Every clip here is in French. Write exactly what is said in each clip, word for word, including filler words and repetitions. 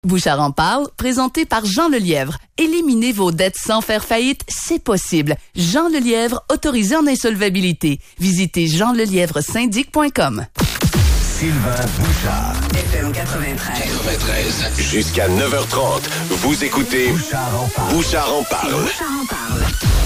Bouchard en parle, présenté par Jean Lelièvre. Éliminez vos dettes sans faire faillite, c'est possible. Jean Lelièvre, autorisé en insolvabilité. Visitez jean lelièvre syndic point com. Sylvain Bouchard. F M quatre-vingt-treize. quatre-vingt-treize. Jusqu'à neuf heures trente, vous écoutez Bouchard en parle. Bouchard en parle. Bouchard en parle.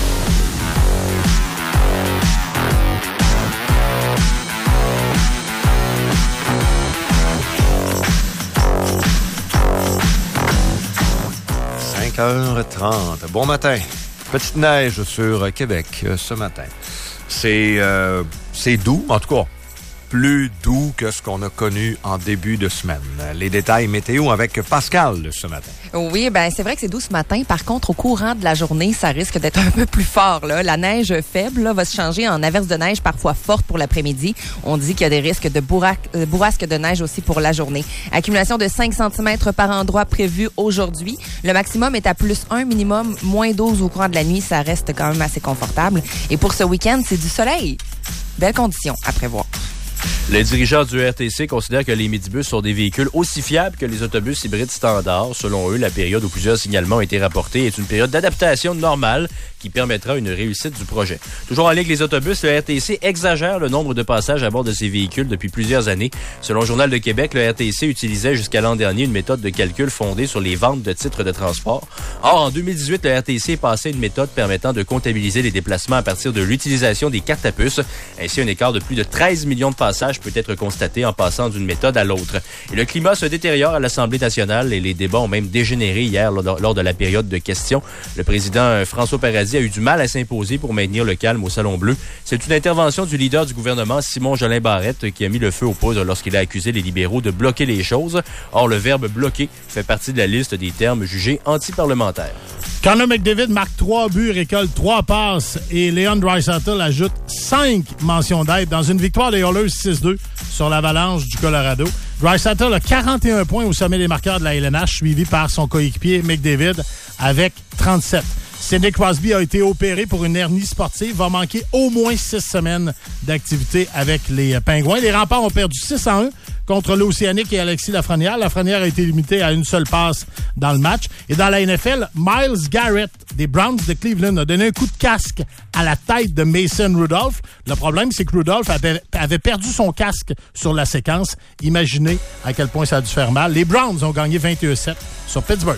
cinq heures trente. Bon matin. Petite neige sur Québec euh, ce matin. C'est, euh, c'est doux, en tout cas, plus doux que ce qu'on a connu en début de semaine. Les détails météo avec Pascal ce matin. Oui, ben c'est vrai que c'est doux ce matin. Par contre, au courant de la journée, ça risque d'être un peu plus fort. Là. La neige faible là, va se changer en averse de neige parfois forte pour l'après-midi. On dit qu'il y a des risques de bourraque, euh, bourrasque de neige aussi pour la journée. Accumulation de cinq centimètres par endroit prévue aujourd'hui. Le maximum est à plus un, minimum moins douze au courant de la nuit. Ça reste quand même assez confortable. Et pour ce week-end, c'est du soleil. Belles conditions à prévoir. Les dirigeants du R T C considèrent que les midibus sont des véhicules aussi fiables que les autobus hybrides standards. Selon eux, la période où plusieurs signalements ont été rapportés est une période d'adaptation normale qui permettra une réussite du projet. Toujours en lien avec les autobus, le R T C exagère le nombre de passages à bord de ces véhicules depuis plusieurs années. Selon le Journal de Québec, le R T C utilisait jusqu'à l'an dernier une méthode de calcul fondée sur les ventes de titres de transport. Or, en deux mille dix-huit, le R T C est passé à une méthode permettant de comptabiliser les déplacements à partir de l'utilisation des cartes à puce. Ainsi, un écart de plus de treize millions de passages peut être constaté en passant d'une méthode à l'autre. Et le climat se détériore à l'Assemblée nationale et les débats ont même dégénéré hier lors de la période de questions. Le président François Paradis a eu du mal à s'imposer pour maintenir le calme au Salon Bleu. C'est une intervention du leader du gouvernement, Simon Jolin Barrette, qui a mis le feu aux poudres lorsqu'il a accusé les libéraux de bloquer les choses. Or, le verbe « bloquer » fait partie de la liste des termes jugés anti-parlementaires. Connor McDavid marque trois buts, récolte trois passes et Leon Draisaitl ajoute cinq mentions d'aide dans une victoire des Oilers six deux sur l'Avalanche du Colorado. Draisaitl a quarante et un points au sommet des marqueurs de la L N H, suivi par son coéquipier McDavid avec trente-sept. Sidney Crosby a été opéré pour une hernie sportive, va manquer au moins six semaines d'activité avec les Pingouins. Les Remparts ont perdu six à un contre l'Océanique et Alexis Lafrenière. Lafrenière a été limité à une seule passe dans le match. Et dans la N F L, Myles Garrett des Browns de Cleveland a donné un coup de casque à la tête de Mason Rudolph. Le problème, c'est que Rudolph avait, avait perdu son casque sur la séquence. Imaginez à quel point ça a dû faire mal. Les Browns ont gagné vingt et un sept sur Pittsburgh.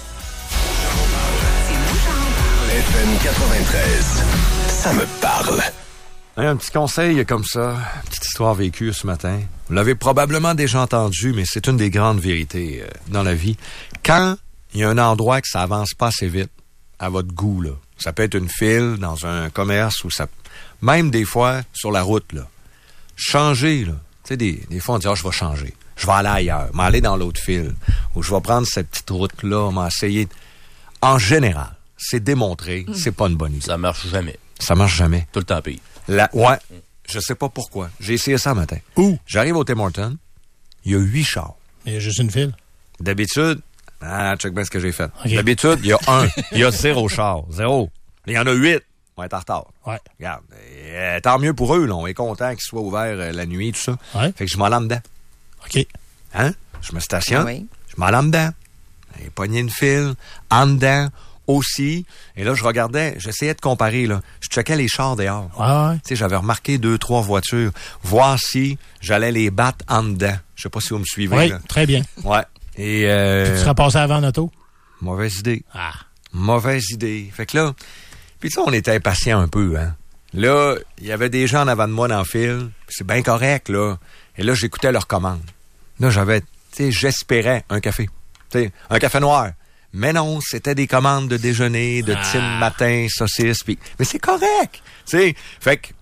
F M quatre-vingt-treize, ça me parle. Un petit conseil comme ça, petite histoire vécue ce matin. Vous l'avez probablement déjà entendu, mais c'est une des grandes vérités euh, dans la vie. Quand il y a un endroit que ça avance pas assez vite, à votre goût, là, ça peut être une file dans un commerce ou ça, même des fois sur la route, là, changer, là. Tu sais, des, des fois on dit, ah, je vais changer, je vais aller ailleurs, m'aller dans l'autre file, ou je vais prendre cette petite route-là, m'essayer. En général, c'est démontré, mmh. c'est pas une bonne idée. Ça marche jamais. Ça marche jamais. Tout le temps pire. La, ouais, mmh. je sais pas pourquoi. J'ai essayé ça un matin. Où? J'arrive au Tim Hortons, il y a huit chars. Il y a juste une file. D'habitude, ah, check bien ce que j'ai fait. Okay. D'habitude, il y a un, il y a zéro char. Zéro. Il y en a huit. On va être en retard. Ouais. Regarde, euh, tant mieux pour eux, là. On est content qu'ils soient ouverts euh, la nuit, tout ça. Ouais. Fait que je m'en allais dedans. OK. Hein? Je me stationne. Oui. Je m'en allais dedans. J'ai pogné une file. En dedans. Aussi. Et là, je regardais, j'essayais de comparer, là. Je checkais les chars dehors. Ouais, ouais. Tu sais, j'avais remarqué deux, trois voitures. Voir si j'allais les battre en dedans. Je sais pas si vous me suivez, oui, là. Très bien. Ouais. Et, euh... Tu seras passé avant en auto? Mauvaise idée. Ah. Mauvaise idée. Fait que là, puis tu sais, on était impatients un peu, hein. Là, il y avait des gens en avant de moi dans le fil. C'est bien correct, là. Et là, j'écoutais leurs commandes. Là, j'avais, tu sais, j'espérais un café. Tu sais, un café noir. Mais non, c'était des commandes de déjeuner, de ah. Tim matin, saucisse, pis... Mais c'est correct, tu sais. Fait que...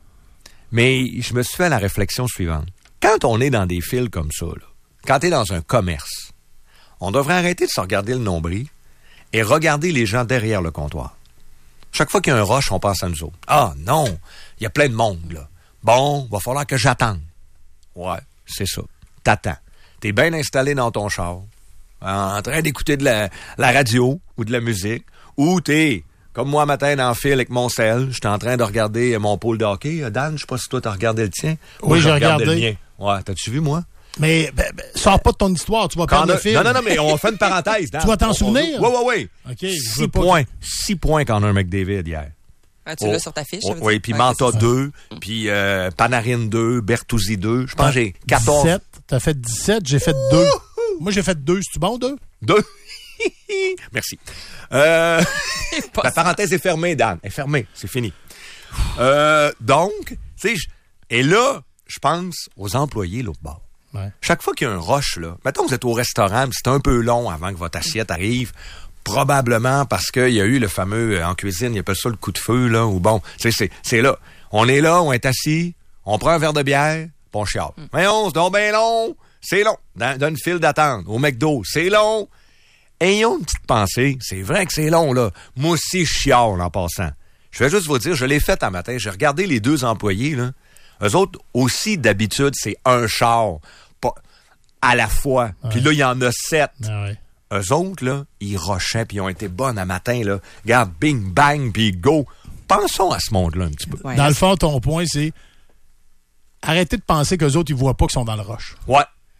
Mais je me suis fait la réflexion suivante. Quand on est dans des fils comme ça, là, quand t'es dans un commerce, on devrait arrêter de se regarder le nombril et regarder les gens derrière le comptoir. Chaque fois qu'il y a un rush, on pense à nous autres. Ah non, il y a plein de monde, là. Bon, va falloir que j'attende. Ouais, c'est ça. T'attends. T'es bien installé dans ton char, en train d'écouter de la, la radio ou de la musique, ou t'es, comme moi matin dans le fil avec mon sel, j'étais en train de regarder mon pool de hockey. Dan, je sais pas si toi t'as regardé le tien. Oui, j'ai regardé. Le mien. Ouais, t'as-tu vu, moi? Mais ben, ben, sors pas de ton histoire, tu vas Quand perdre on le a- fil. Non, non, non, mais on fait une parenthèse. Dan. Tu vas t'en On- souvenir? Oui, oui, oui. OK, je Six veux pas- points. Six points Connor McDavid hier. Ah, tu Oh. l'as sur ta fiche, ça Oh, veut oui, dire? puis Ouais, Manta c'est ça. deux, puis euh, Panarin deux, Bertuzzi deux. Je pense que j'ai quatorze. dix-sept. T'as fait dix-sept, j'ai fait deux. Moi, j'ai fait deux. C'est-tu bon, deux? Deux. Merci. Euh, la parenthèse est fermée, Dan. Elle est fermée. C'est fini. Euh, donc, tu sais, je- et là, je pense aux employés l'autre bord. Ouais. Chaque fois qu'il y a un rush, là, mettons que vous êtes au restaurant, puis c'est un peu long avant que votre assiette arrive, probablement parce qu'il y a eu le fameux, euh, en cuisine, il appelle ça le coup de feu, là, ou bon, tu sais, c'est, c'est là. On est là, on est assis, on prend un verre de bière, puis on chiale. Mais on, c'est donc bien long, c'est long. Dans, dans une file d'attente, au McDo, c'est long. Ayons une petite pensée, c'est vrai que c'est long, là. Moi aussi, je chiale en passant. Je vais juste vous dire, je l'ai fait un matin, j'ai regardé les deux employés, là. Eux autres, aussi, d'habitude, c'est un char, pas à la fois. Puis là, il y en a sept. Ah ouais. Eux autres, là, ils rushaient, puis ils ont été bonnes à matin, là. Regarde, bing, bang, puis go. Pensons à ce monde-là un petit peu. Ouais. Dans le fond, ton point, c'est arrêtez de penser qu'eux autres, ils voient pas qu'ils sont dans le rush. Ouais.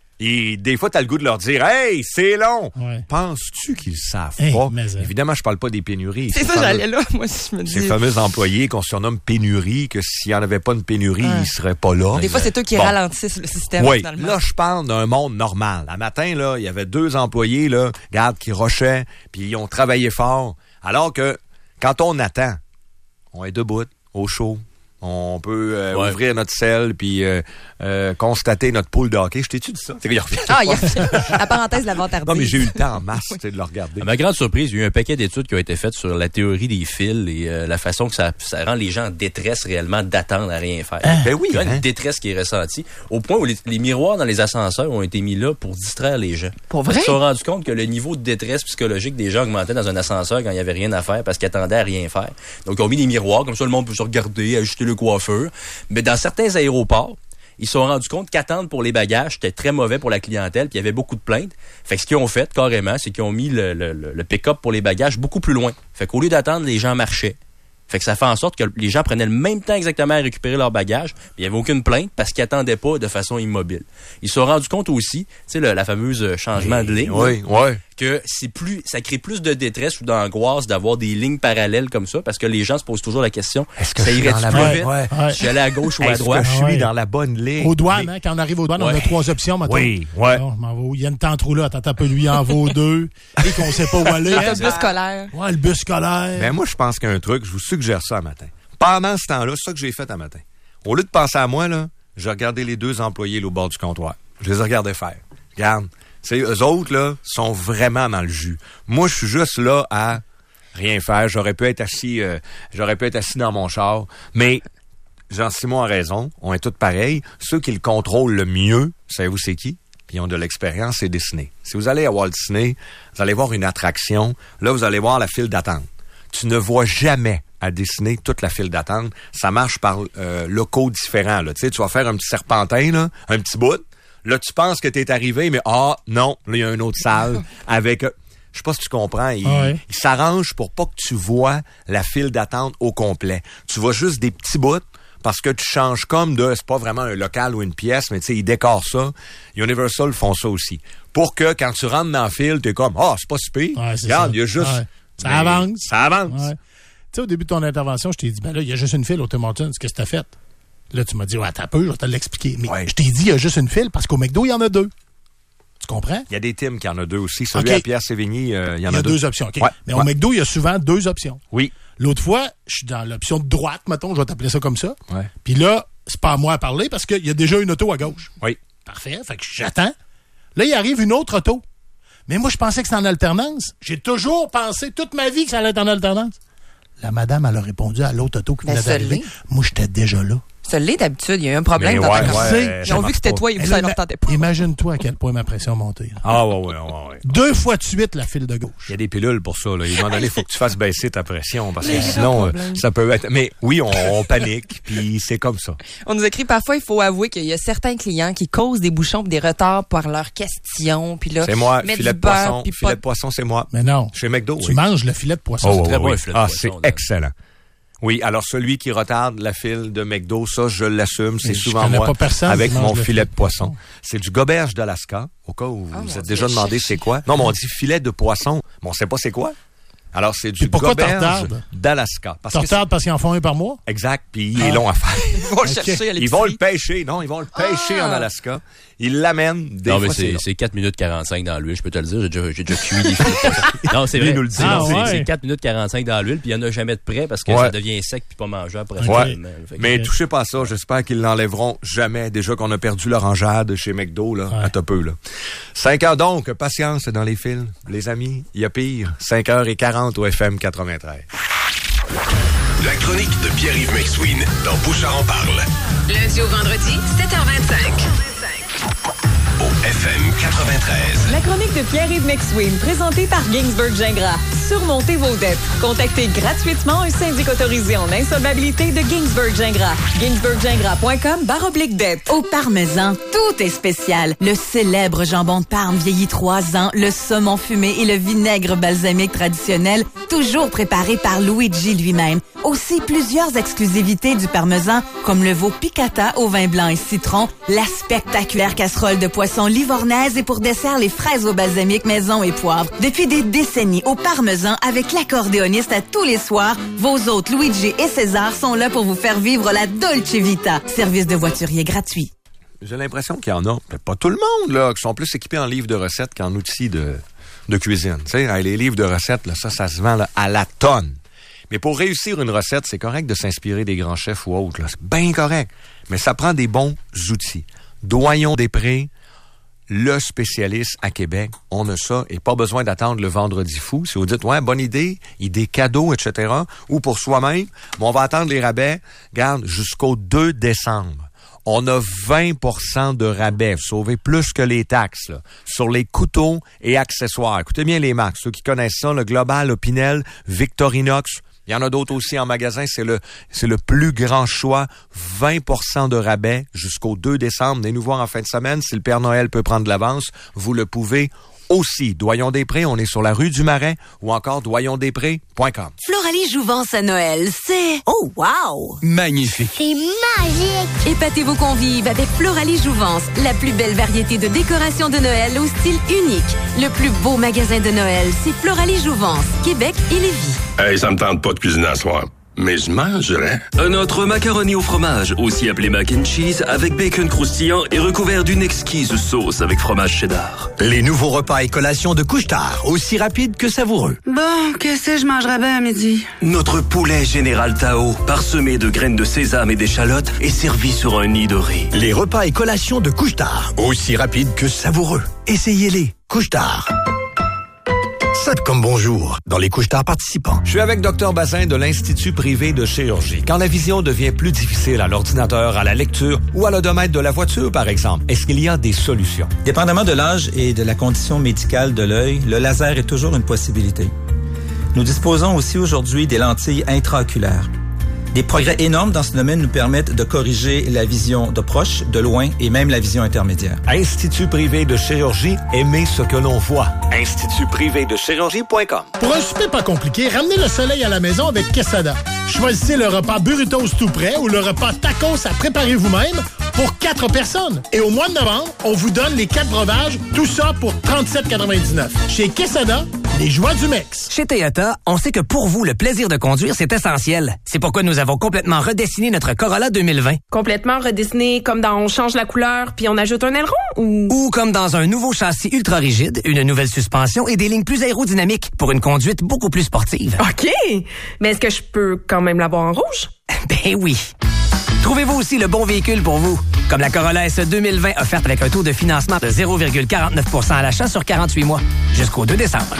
Et des fois, t'as le goût de leur dire, hey, c'est long. Ouais. Penses-tu qu'ils savent Hey, pas? mais, euh, Évidemment, je parle pas des pénuries. C'est Ces ça, fameux- j'allais là. Moi, si je me dis. Ces fameux employés qu'on surnomme pénurie, que s'il n'y en avait pas une pénurie, Ouais. ils seraient pas là. Des fois, c'est eux qui Bon. ralentissent le système, Oui, finalement. là, je parle d'un monde normal. À matin, là, il y avait deux employés, là, regarde, qui rushaient, puis ils ont travaillé fort. Alors que, quand on attend, on est debout, au chaud. On peut euh, Ouais. ouvrir notre selle puis euh, euh, constater notre pool de hockey. Je t'ai-tu dit ça? C'est qu'il revient. Ah, il y a la parenthèse de la vente tardive. Non, mais j'ai eu le temps en masse tu sais, de le regarder. À ma grande surprise, il y a eu un paquet d'études qui ont été faites sur la théorie des fils et euh, la façon que ça, ça rend les gens en détresse réellement d'attendre à rien faire. Ben oui, Il y a hein? une détresse qui est ressentie au point où les, les miroirs dans les ascenseurs ont été mis là pour distraire les gens. Pour vrai? Ils se sont rendus compte que le niveau de détresse psychologique des gens augmentait dans un ascenseur quand il n'y avait rien à faire parce qu'ils attendaient à rien faire. Donc, ils ont mis des miroirs, comme ça le monde peut se regarder, ajuster le coiffeur. Mais dans certains aéroports, ils se sont rendus compte qu'attendre pour les bagages, c'était très mauvais pour la clientèle, puis il y avait beaucoup de plaintes. Fait que ce qu'ils ont fait, carrément, c'est qu'ils ont mis le, le, le pick-up pour les bagages beaucoup plus loin. Fait qu'au lieu d'attendre, les gens marchaient. Fait que ça fait en sorte que les gens prenaient le même temps exactement à récupérer leurs bagages. Puis il n'y avait aucune plainte parce qu'ils n'attendaient pas de façon immobile. Ils se sont rendus compte aussi, tu sais, le- la fameuse changement de ligne. Oui, oui. Que c'est plus, ça crée plus de détresse ou d'angoisse d'avoir des lignes parallèles comme ça parce que les gens se posent toujours la question, Est-ce que ça je suis irait-tu dans la plus bonne- vite? ouais. Ouais. Je suis allé à gauche ou à Est-ce droite? que je suis Ouais. dans la bonne ligne? Aux douanes, Mais- hein, quand on arrive aux douanes, on Ouais. a trois options, maintenant. Oui, ouais. Bon, je m'en vais où? Il y a une tente trou là, attends un peu, lui, il en vaut deux. Et qu'on sait pas où aller. hein. Le bus scolaire. Ouais, le bus scolaire. Ben moi, je pense qu'il y a un truc, je vous suggère ça un matin. Pendant ce temps-là, c'est ça que j'ai fait un matin. Au lieu de penser à moi, là, j'ai regardé les deux employés là, au bord du comptoir. Je les ai regardés faire. Regarde, c'est eux autres, là, sont vraiment dans le jus. Moi, je suis juste là à rien faire. J'aurais pu être assis, euh, j'aurais pu être assis dans mon char, mais Jean-Simon a raison, on est tous pareils. Ceux qui le contrôlent le mieux, savez-vous c'est qui? Puis ils ont de l'expérience, c'est Disney. Si vous allez à Walt Disney, vous allez voir une attraction. Là, vous allez voir la file d'attente. Tu ne vois jamais à Disney toute la file d'attente. Ça marche par euh, locaux différents. Là. Tu sais, tu vas faire un petit serpentin, là, un petit bout. Là, tu penses que tu es arrivé, mais ah, non, là, il y a une autre salle avec... euh, je sais pas si tu comprends. Il, Ouais. il s'arrange pour pas que tu vois la file d'attente au complet. Tu vois juste des petits bouts parce que tu changes comme de... C'est pas vraiment un local ou une pièce, mais tu sais, ils décorent ça. Universal font ça aussi. Pour que quand tu rentres dans la file, t'es comme, ah, c'est pas si pire. Ouais, c'est Regarde, ça. il y a juste... Ouais. Ça Mais avance. Ça avance. Ouais. Tu sais, au début de ton intervention, je t'ai dit, ben là, il y a juste une file au Tim Hortons. Qu'est-ce que t'as fait? Là, tu m'as dit, ouais, t'as peu, je vais te l'expliquer. Mais Ouais. je t'ai dit, il y a juste une file parce qu'au McDo, il y en a deux. Tu comprends? Il y a des teams qui en a deux aussi. Celui OK. à Pierre-Sévigny, euh, il y en Il y a, a deux. deux options, OK. Ouais. Mais au Ouais. McDo, il y a souvent deux options. Oui. L'autre fois, je suis dans l'option de droite, mettons, je vais t'appeler ça comme ça. Ouais. Puis là, c'est pas à moi à parler parce qu'il y a déjà une auto à gauche. Oui. Parfait, fait que j'attends. Là, il arrive une autre auto. Mais moi, je pensais que c'était en alternance. J'ai toujours pensé toute ma vie que ça allait être en alternance. La madame, elle a répondu à l'autre auto qui Ben, venait ça d'arriver. l'est. Moi, j'étais déjà là. Ça l'est d'habitude. Il y a eu un problème Mais dans ouais, ta ouais, conversation. ça Ils ont vu marche que c'était pas. toi et Mais ça là, leur tentait pas. Imagine-toi à quel point ma pression a monté. là. Ah, ouais, ouais, ouais, ouais. Deux fois de suite, la file de gauche. Il y a des pilules pour ça. Là. À un moment donné, il faut que tu fasses baisser ta pression parce que sinon, euh, ça peut être... Mais oui, on, on panique, puis c'est comme ça. On nous écrit parfois, il faut avouer qu'il y a certains clients qui causent des bouchons et des retards par leurs questions. Puis là, C'est moi, mettre filet du de beurre, poisson. puis Filet pas de poisson, c'est moi. Mais non. Chez McDo, Tu oui. manges le filet de poisson. Oh, c'est ouais, très bon, ouais, un filet de Ah, poisson, c'est Dan. excellent. Oui, alors celui qui retarde la file de McDo, ça, je l'assume, c'est Je souvent connais moi, pas personne avec qui mange mon le filet filet de de poisson. poisson. C'est du goberge d'Alaska, au cas où Oh, vous mon êtes Dieu, déjà demandé cherche. c'est quoi. Non, mais on dit filet de poisson, mais on sait pas c'est quoi. Alors, c'est du Puis pourquoi goberge t'en d'Alaska. Parce Tu que retardes parce qu'ils en font un par mois? c'est- exact, puis il Ah. est long à faire. Ils vont le chercher à l'épicerie. Ils vont le pêcher, non, ils vont le pêcher Ah. en Alaska. Ils l'amènent, des Non, fois mais c'est c'est, long. c'est quatre minutes quarante-cinq dans l'huile, je peux te le dire. J'ai déjà, j'ai déjà cuit des filets de poisson. Non, c'est Lui, vrai. il nous le dit. Non, Ah, c'est, ouais. c'est quatre minutes quarante-cinq dans l'huile, puis il n'y en a jamais de près parce que Ouais. ça devient sec puis pas mangeable après. Ouais. finalement. Fait que- Mais touchez pas à ça. J'espère qu'ils l'enlèveront jamais. Déjà qu'on a perdu l'orangeade chez McDo, là, Ouais. à peu peu, là. cinq heures donc, patience dans les fils. Les amis, il y a pire. cinq heures quarante au F M quatre-vingt-treize. La chronique de Pierre-Yves McSween dans Bouchard en parle. Lundi au vendredi, sept heures vingt-cinq. Au F M quatre-vingt-treize. La chronique de Pierre-Yves McSween, présentée par Ginsberg Gingras. Surmontez vos dettes. Contactez gratuitement un syndic autorisé en insolvabilité de Ginsberg Gingras. ginsberg gingras point com barre oblique dette. Au Parmesan, tout est spécial. Le célèbre jambon de Parme vieilli trois ans, le saumon fumé et le vinaigre balsamique traditionnel, toujours préparé par Luigi lui-même. Aussi, plusieurs exclusivités du Parmesan, comme le veau piccata au vin blanc et citron, la spectaculaire casserole de poisson livornaise et pour dessert, les fraises au balsamique maison et poivre. Depuis des décennies, au Parmesan, avec l'accordéoniste à tous les soirs, vos hôtes Luigi et César sont là pour vous faire vivre la Dolce Vita. Service de voiturier gratuit. J'ai l'impression qu'il y en a, mais pas tout le monde, là, qui sont plus équipés en livres de recettes qu'en outils de, de cuisine. Tu sais, les livres de recettes, là, ça, ça se vend là, à la tonne. Mais pour réussir une recette, c'est correct de s'inspirer des grands chefs ou autres. Là. C'est bien correct. Mais ça prend des bons outils. Doyon-Després, le spécialiste à Québec, on a ça et pas besoin d'attendre le vendredi fou. Si vous dites, ouais, bonne idée, idée cadeau, et cetera, ou pour soi-même, bon, on va attendre les rabais, garde, jusqu'au deux décembre. On a vingt pour cent de rabais, vous sauvez plus que les taxes, là, sur les couteaux et accessoires. Écoutez bien les marques, ceux qui connaissent ça, le Global, le Pinel, Victorinox. Il y en a d'autres aussi en magasin, c'est le c'est le plus grand choix, vingt pour cent de rabais jusqu'au deux décembre. Venez nous voir en fin de semaine, si le Père Noël peut prendre de l'avance, vous le pouvez aussi. Doyon-Després, on est sur la rue du Marais ou encore doyon després point com. Floralie Jouvence à Noël, c'est... Oh, wow! Magnifique. C'est magique! Épatez vos convives avec Floralie Jouvence, la plus belle variété de décorations de Noël au style unique. Le plus beau magasin de Noël, c'est Floralie Jouvence, Québec et Lévis. Hey, ça me tente pas de cuisiner à soir. Mais je mangerais. Notre macaroni au fromage, aussi appelé mac and cheese, avec bacon croustillant et recouvert d'une exquise sauce avec fromage cheddar. Les nouveaux repas et collations de Couche-Tard, aussi rapides que savoureux. Bon, qu'est-ce que je mangerais bien à midi? Notre poulet Général Tao, parsemé de graines de sésame et d'échalotes, est servi sur un nid de riz. Les repas et collations de Couche-Tard, aussi rapides que savoureux. Essayez-les. Couche-Tard. Souhaite comme bonjour dans les Couche-Tard participants. Je suis avec Dr Bazin de l'Institut privé de chirurgie. Quand la vision devient plus difficile à l'ordinateur, à la lecture ou à l'odomètre de la voiture, par exemple, est-ce qu'il y a des solutions? Dépendamment de l'âge et de la condition médicale de l'œil, le laser est toujours une possibilité. Nous disposons aussi aujourd'hui des lentilles intraoculaires. Des progrès énormes dans ce domaine nous permettent de corriger la vision de proche, de loin et même la vision intermédiaire. Institut privé de chirurgie, aimez ce que l'on voit. institut privé de chirurgie point com. Pour un souper pas compliqué, ramenez le soleil à la maison avec Quesada. Choisissez le repas burritos tout prêt ou le repas tacos à préparer vous-même pour quatre personnes. Et au mois de novembre, on vous donne les quatre breuvages, tout ça pour trente-sept quatre-vingt-dix-neuf. Chez Quesada, les joies du mix. Chez Toyota, on sait que pour vous, le plaisir de conduire, c'est essentiel. C'est pourquoi nous avons complètement redessiné notre Corolla deux mille vingt. Complètement redessiné comme dans on change la couleur puis on ajoute un aileron ou... Ou comme dans un nouveau châssis ultra rigide, une nouvelle suspension et des lignes plus aérodynamiques pour une conduite beaucoup plus sportive. OK! Mais est-ce que je peux quand même l'avoir en rouge? Ben oui! Trouvez-vous aussi le bon véhicule pour vous? Comme la Corolla S E deux mille vingt offerte avec un taux de financement de zéro virgule quarante-neuf pour cent à l'achat sur quarante-huit mois, jusqu'au deux décembre.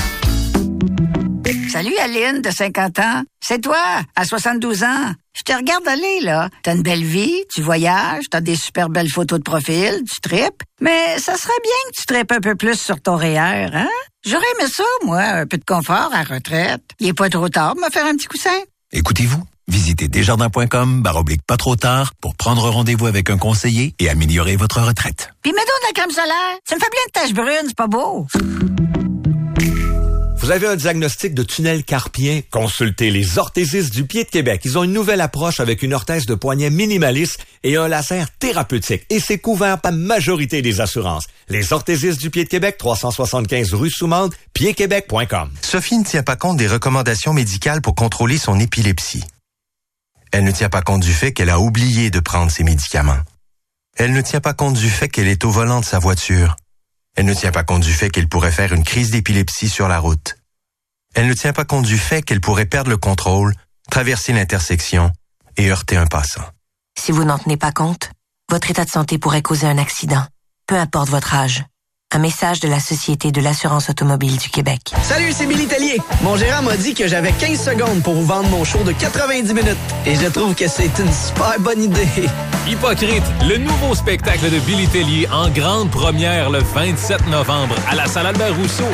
Salut Aline, de cinquante ans. C'est toi, à soixante-douze ans. Je te regarde aller, là. T'as une belle vie, tu voyages, t'as des super belles photos de profil, tu tripes. Mais ça serait bien que tu tripes un peu plus sur ton R E E R, hein? J'aurais aimé ça, moi, un peu de confort à retraite. Il est pas trop tard de me faire un petit coussin. Écoutez-vous, visitez desjardins.com barre oblique pas trop tard pour prendre rendez-vous avec un conseiller et améliorer votre retraite. Puis mets donc de la crème solaire. Ça me fait plein de taches brunes, c'est pas beau. Vous avez un diagnostic de tunnel carpien? Consultez les orthésistes du pied de Québec. Ils ont une nouvelle approche avec une orthèse de poignet minimaliste et un laser thérapeutique. Et c'est couvert par majorité des assurances. Les orthésistes du pied de Québec, trois cent soixante-quinze rue Soumande, pied québec point com. Sophie ne tient pas compte des recommandations médicales pour contrôler son épilepsie. Elle ne tient pas compte du fait qu'elle a oublié de prendre ses médicaments. Elle ne tient pas compte du fait qu'elle est au volant de sa voiture. Elle ne tient pas compte du fait qu'elle pourrait faire une crise d'épilepsie sur la route. Elle ne tient pas compte du fait qu'elle pourrait perdre le contrôle, traverser l'intersection et heurter un passant. Si vous n'en tenez pas compte, votre état de santé pourrait causer un accident, peu importe votre âge. Un message de la Société de l'assurance automobile du Québec. Salut, c'est Billy Tellier. Mon gérant m'a dit que j'avais quinze secondes pour vous vendre mon show de quatre-vingt-dix minutes. Et je trouve que c'est une super bonne idée. Hypocrite, le nouveau spectacle de Billy Tellier en grande première le vingt-sept novembre à la salle Albert Rousseau.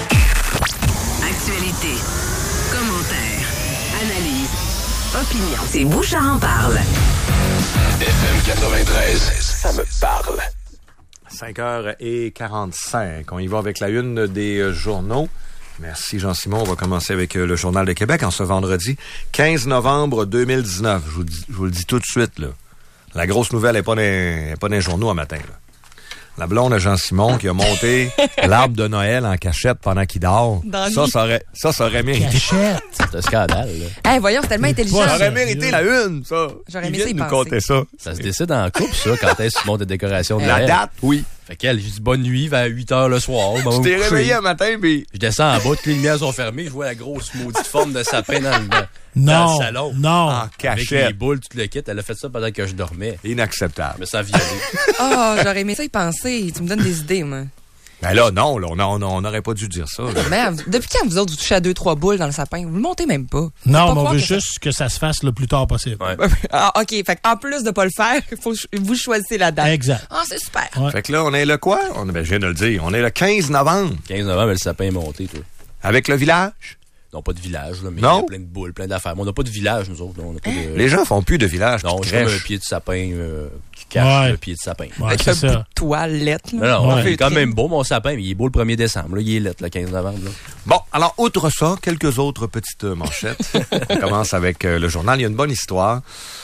Actualité, commentaires, analyse, opinion. C'est Bouchard en parle. F M quatre-vingt-treize, ça me parle. cinq heures quarante-cinq. On y va avec la une des euh, journaux. Merci Jean-Simon. On va commencer avec euh, le Journal de Québec en ce vendredi quinze novembre deux mille dix-neuf. Je vous, dis, je vous le dis tout de suite, là. La grosse nouvelle n'est pas dans, pas dans les journaux à matin, là. La blonde à Jean-Simon qui a monté l'arbre de Noël en cachette pendant qu'il dort. Dans Ça, ça aurait, ça, ça aurait mérité. Cachette. C'est un scandale, là. Hey, voyons, c'est tellement intelligent. Ça aurait mérité la une, ça. J'aurais Ils aimé ça y viennent nous penser. compter ça. Ça se décide en couple, ça, quand est-ce qu'ils montent des décorations de La Noël. date, oui. Fait qu'elle, j'ai dit bonne nuit vers huit heures le soir. Tu t'es réveillé un matin, puis... Je descends en bas, toutes les lumières sont fermées, je vois la grosse maudite forme de sapin dans le, dans Non, le salon. non. En Avec cachette. les boules, tout le kit. Elle a fait ça pendant que je dormais. Inacceptable. Mais ça a violé. Oh, j'aurais aimé ça y penser. Tu me donnes des idées, moi. Ben là, non, là, on n'aurait pas dû dire ça. Là. Mais depuis quand vous autres, vous touchez à deux, trois boules dans le sapin? Vous le montez même pas. Non, mais on veut juste que ça se fasse le plus tard possible. Ouais. Ah, OK. Fait en plus de pas le faire, faut que vous choisissez la date. Exact. Ah, c'est super. Ouais. Fait que là, on est le quoi? On, ben, je viens de le dire. On est le quinze novembre. quinze novembre, le sapin est monté, toi. Avec le village? Non, pas de village, là, mais Non? il y a plein de boules, plein d'affaires. Mais on n'a pas de village, nous autres. Là. On n'a pas de... Les gens font plus de village. Non, puis j'ai comme crèchent. un pied de sapin euh, qui cache Ouais. le pied de sapin. Ouais, Avec c'est un ça. bout de toilette. Là. Non, non, Ouais. il est quand même beau, mon sapin, mais il est beau le premier décembre. Là. Il est lettre, le quinze novembre. Là. Bon, alors, outre ça, quelques autres petites euh, manchettes. On commence avec euh, le journal. Il y a une bonne histoire.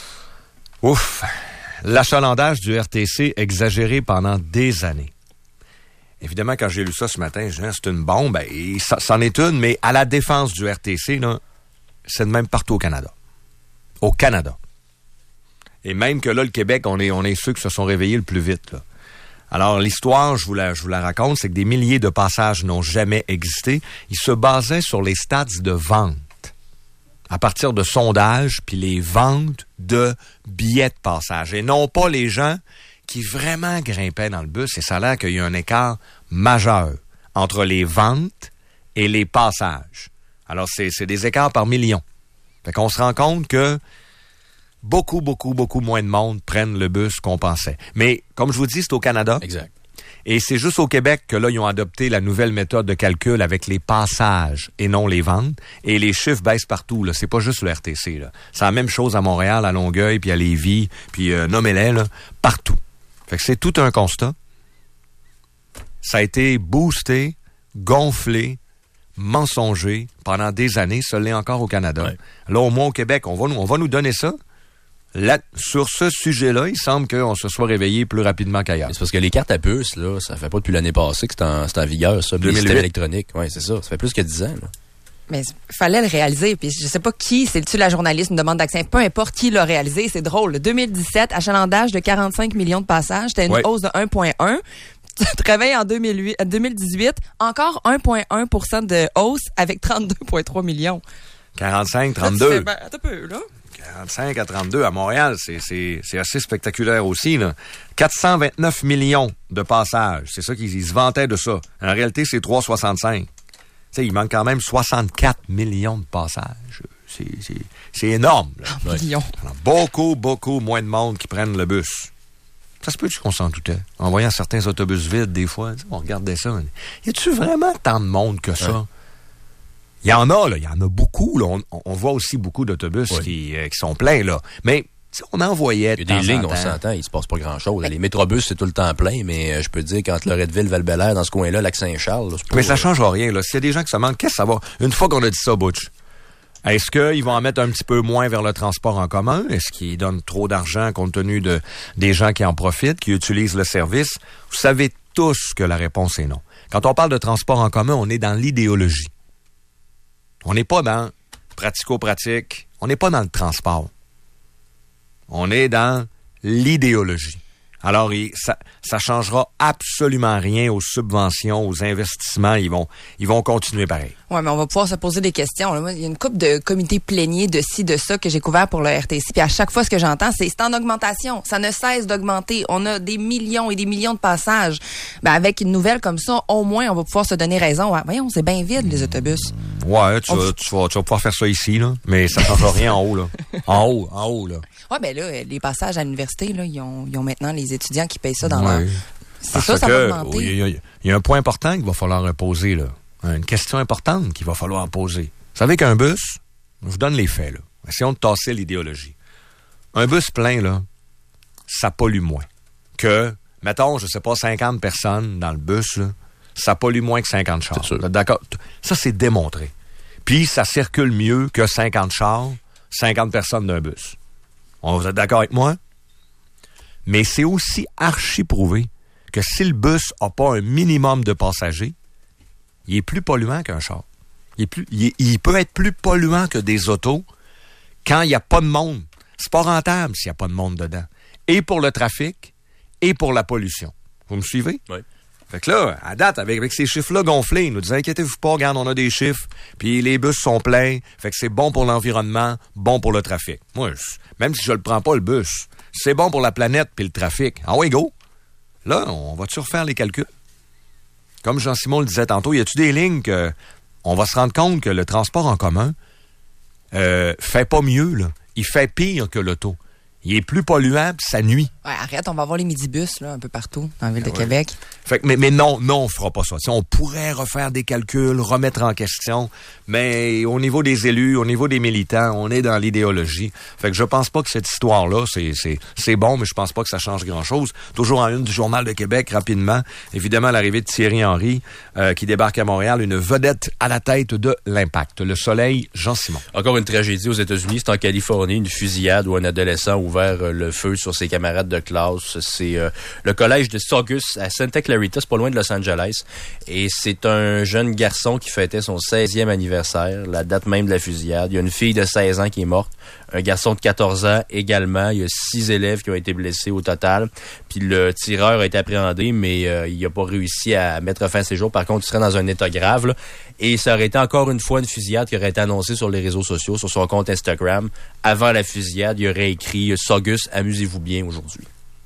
Ouf! L'achalandage du R T C exagéré pendant des années. Évidemment, quand j'ai lu ça ce matin, j'ai dit, c'est une bombe. Ben, et ça, c'en est une, mais à la défense du R T C, là, c'est de même partout au Canada. Au Canada. Et même que là, le Québec, on est, on est ceux qui se sont réveillés le plus vite, là. Alors, l'histoire, je vous la, je vous la raconte, c'est que des milliers de passages n'ont jamais existé. Ils se basaient sur les stats de vente. À partir de sondages, puis les ventes de billets de passage. Et non pas les gens qui vraiment grimpaient dans le bus. Et ça a l'air qu'il y a un écart majeur entre les ventes et les passages. Alors, c'est, c'est des écarts par millions. Fait qu'on se rend compte que beaucoup, beaucoup, beaucoup moins de monde prennent le bus qu'on pensait. Mais, comme je vous dis, c'est au Canada. Exact. Et c'est juste au Québec que là, ils ont adopté la nouvelle méthode de calcul avec les passages et non les ventes. Et les chiffres baissent partout, là. C'est pas juste le R T C, là. C'est la même chose à Montréal, à Longueuil, puis à Lévis, puis euh, nommez-les, là, partout. Fait que c'est tout un constat. Ça a été boosté, gonflé, mensonger pendant des années. Ça l'est encore au Canada. Ouais. Là, au moins au Québec, on va nous, on va nous donner ça. Là, sur ce sujet-là, il semble qu'on se soit réveillé plus rapidement qu'ailleurs. Mais c'est parce que les cartes à puce, là, ça fait pas depuis l'année passée que c'est en, c'est en vigueur, ça. deux mille huit. Les systèmes électroniques. Oui, c'est ça. Ça fait plus que dix ans, là. Mais il fallait le réaliser. Puis je sais pas qui, c'est-tu la journaliste, une demande d'accès, peu importe qui l'a réalisé, c'est drôle. deux mille dix-sept, achalandage de quarante-cinq millions de passages, c'était une Ouais. hausse de un virgule un. Tu te réveilles en deux mille huit, deux mille dix-huit, encore un virgule un pour cent de hausse avec trente-deux virgule trois millions. quarante-cinq, Là, tu trente-deux. fais, ben, attends un peu, là. quarante-cinq à trente-deux à Montréal, c'est, c'est, c'est assez spectaculaire aussi, là. quatre cent vingt-neuf millions de passages. C'est ça qu'ils ils se vantaient de ça. En réalité, c'est trois virgule soixante-cinq. Tu sais, il manque quand même soixante-quatre millions de passages. C'est, c'est, c'est énorme, là. Oh, millions. Alors, beaucoup, beaucoup moins de monde qui prennent le bus. Ça se peut-tu qu'on s'en doutait? En voyant certains autobus vides, des fois, on regardait ça. Y a-tu vraiment tant de monde que ça? Ouais. Il y en a, là. Il y en a beaucoup, là. On, on voit aussi beaucoup d'autobus ouais. qui, euh, qui sont pleins, là. Mais T'sais, on en voyait de Il y a temps des lignes, en on temps. s'entend, il se passe pas grand-chose. Les métrobus, c'est tout le temps plein, mais euh, je peux te dire, quand Loretteville, Val-Bélair, dans ce coin-là, Lac-Saint-Charles... Là, c'est pas, Mais ça euh, changera rien. Là. S'il y a des gens qui se demandent, qu'est-ce que ça va... Une fois qu'on a dit ça, Butch, est-ce qu'ils vont en mettre un petit peu moins vers le transport en commun? Est-ce qu'ils donnent trop d'argent compte tenu de des gens qui en profitent, qui utilisent le service? Vous savez tous que la réponse est non. Quand on parle de transport en commun, on est dans l'idéologie. On n'est pas dans pratico-pratique. On n'est pas dans le transport. On est dans l'idéologie. Alors, il, ça, ça changera absolument rien aux subventions, aux investissements. Ils vont, ils vont continuer pareil. Oui, mais on va pouvoir se poser des questions. Là. Moi, il y a une couple de comités pléniers de ci, de ça que j'ai couvert pour le R T C. Puis à chaque fois, ce que j'entends, c'est c'est en augmentation. Ça ne cesse d'augmenter. On a des millions et des millions de passages. Ben, avec une nouvelle comme ça, au moins, on va pouvoir se donner raison. Ouais, voyons, c'est bien vide, les autobus. Ouais, tu, On... vas, tu, vas, tu vas pouvoir faire ça ici, là, mais ça ne changera rien en haut. Là. En haut, en haut. Là. Oui, ben là, les passages à l'université, là, ils ont, ils ont maintenant les étudiants qui payent ça dans ouais. leur... C'est Parce ça, ça que, va augmenter. Il y, a, il y a un point important qu'il va falloir poser, là. Une question importante qu'il va falloir poser. Vous savez qu'un bus, je vous donne les faits, là. Essayons de tasser l'idéologie. Un bus plein, là, ça pollue moins que, mettons, je sais pas, cinquante personnes dans le bus, là, ça pollue moins que cinquante chars. D'accord? Ça, c'est démontré. Puis, ça circule mieux que cinquante chars, cinquante personnes d'un bus. On, vous êtes d'accord avec moi? Mais c'est aussi archi prouvé que si le bus n'a pas un minimum de passagers, il est plus polluant qu'un char. Il, est plus, il, est, il peut être plus polluant que des autos quand il n'y a pas de monde. C'est pas rentable s'il n'y a pas de monde dedans. Et pour le trafic, et pour la pollution. Vous me suivez? Oui. Fait que là, à date, avec, avec ces chiffres-là gonflés, ils nous disent, inquiétez-vous pas, regarde, on a des chiffres, puis les bus sont pleins, fait que c'est bon pour l'environnement, bon pour le trafic. Moi, je, même si je le prends pas, le bus, c'est bon pour la planète puis le trafic. Ah ouais, go! Là, on va-tu refaire les calculs? Comme Jean-Simon le disait tantôt, y a-tu des lignes que on va se rendre compte que le transport en commun euh, fait pas mieux, là. Il fait pire que l'auto. Il est plus polluant pis ça nuit. Ouais, arrête, on va avoir les midibus là, un peu partout dans la ville de ouais. Québec. Fait que, mais, mais non, non, on fera pas ça. T'sais, on pourrait refaire des calculs, remettre en question, mais au niveau des élus, au niveau des militants, on est dans l'idéologie. Fait que je pense pas que cette histoire-là, c'est, c'est, c'est bon, mais je pense pas que ça change grand-chose. Toujours en une du Journal de Québec, rapidement. Évidemment, l'arrivée de Thierry Henry, euh, qui débarque à Montréal, une vedette à la tête de l'Impact. Le Soleil, Jean-Simon. Encore une tragédie aux États-Unis, c'est en Californie, une fusillade où un adolescent a ouvert euh, le feu sur ses camarades de classe. C'est euh, le collège de Saugus à Santa Clarita, c'est pas loin de Los Angeles. Et c'est un jeune garçon qui fêtait son seizième anniversaire, la date même de la fusillade. Il y a une fille de seize ans qui est morte, un garçon de quatorze ans également. Il y a six élèves qui ont été blessés au total. Puis le tireur a été appréhendé, mais euh, il n'a pas réussi à mettre fin à ses jours. Par contre, il serait dans un état grave, là. Et ça aurait été encore une fois une fusillade qui aurait été annoncée sur les réseaux sociaux, sur son compte Instagram. Avant la fusillade, il aurait écrit « Saugus, amusez-vous bien aujourd'hui ».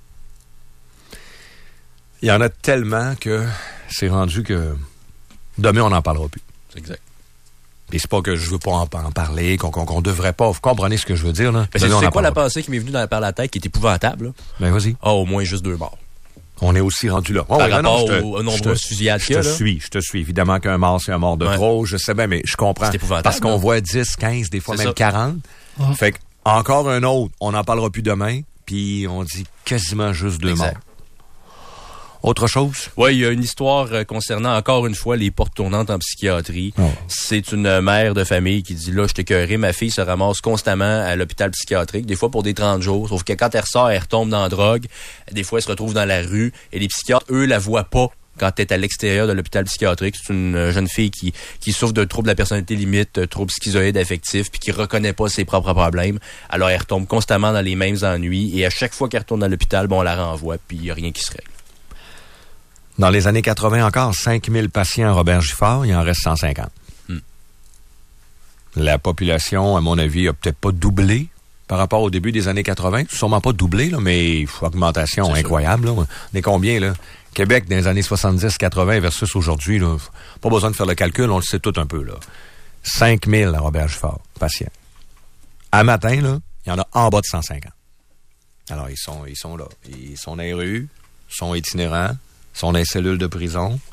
Il y en a tellement que c'est rendu que demain, on n'en parlera plus. C'est exact. Et c'est pas que je veux pas en, en parler, qu'on, qu'on, qu'on devrait pas. Vous comprenez ce que je veux dire, là? Ben, c'est c'est quoi la pensée qui m'est venue dans, par la tête qui est épouvantable, là? Ben, vas-y. Ah, oh, au moins juste deux morts. On est aussi rendu là. Oh, par oui, rapport non, non, au, au nombre de fusillades qu'il y a, Je te là. suis, je te suis. Évidemment qu'un mort, c'est un mort de ouais. trop. Je sais bien, mais je comprends. C'est épouvantable. Parce qu'on là. voit dix, quinze, des fois c'est même ça. quarante. Ah. Fait que, encore un autre, on n'en parlera plus demain, puis on dit quasiment juste deux exact. morts. Autre chose? Oui, il y a une histoire euh, concernant encore une fois les portes tournantes en psychiatrie. Oh. C'est une mère de famille qui dit là, je t'ai écœuré, ma fille se ramasse constamment à l'hôpital psychiatrique, des fois pour des trente jours, sauf que quand elle ressort, elle retombe dans la drogue, des fois elle se retrouve dans la rue, et les psychiatres, eux, la voient pas quand elle est à l'extérieur de l'hôpital psychiatrique. C'est une jeune fille qui, qui souffre de troubles de la personnalité limite, troubles schizoïdes affectifs, puis qui reconnaît pas ses propres problèmes. Alors elle retombe constamment dans les mêmes ennuis, et à chaque fois qu'elle retourne dans l'hôpital, bon, on la renvoie, puis il y a rien qui se règle. Dans les années quatre-vingts encore, cinq mille patients à Robert Giffard, il en reste cent cinquante. Hmm. La population, à mon avis, a peut-être pas doublé par rapport au début des années quatre-vingts. Sûrement pas doublé, là, mais augmentation c'est incroyable. Là. On est combien, là? Québec, dans les années soixante-dix quatre-vingts versus aujourd'hui, là, pas besoin de faire le calcul, on le sait tout un peu, là. cinq mille à Robert Giffard, patients. À matin, là, il y en a en bas de cent cinquante. Alors, ils sont, ils sont là. Ils sont dans les rues, sont itinérants, sont dans les cellules de prison.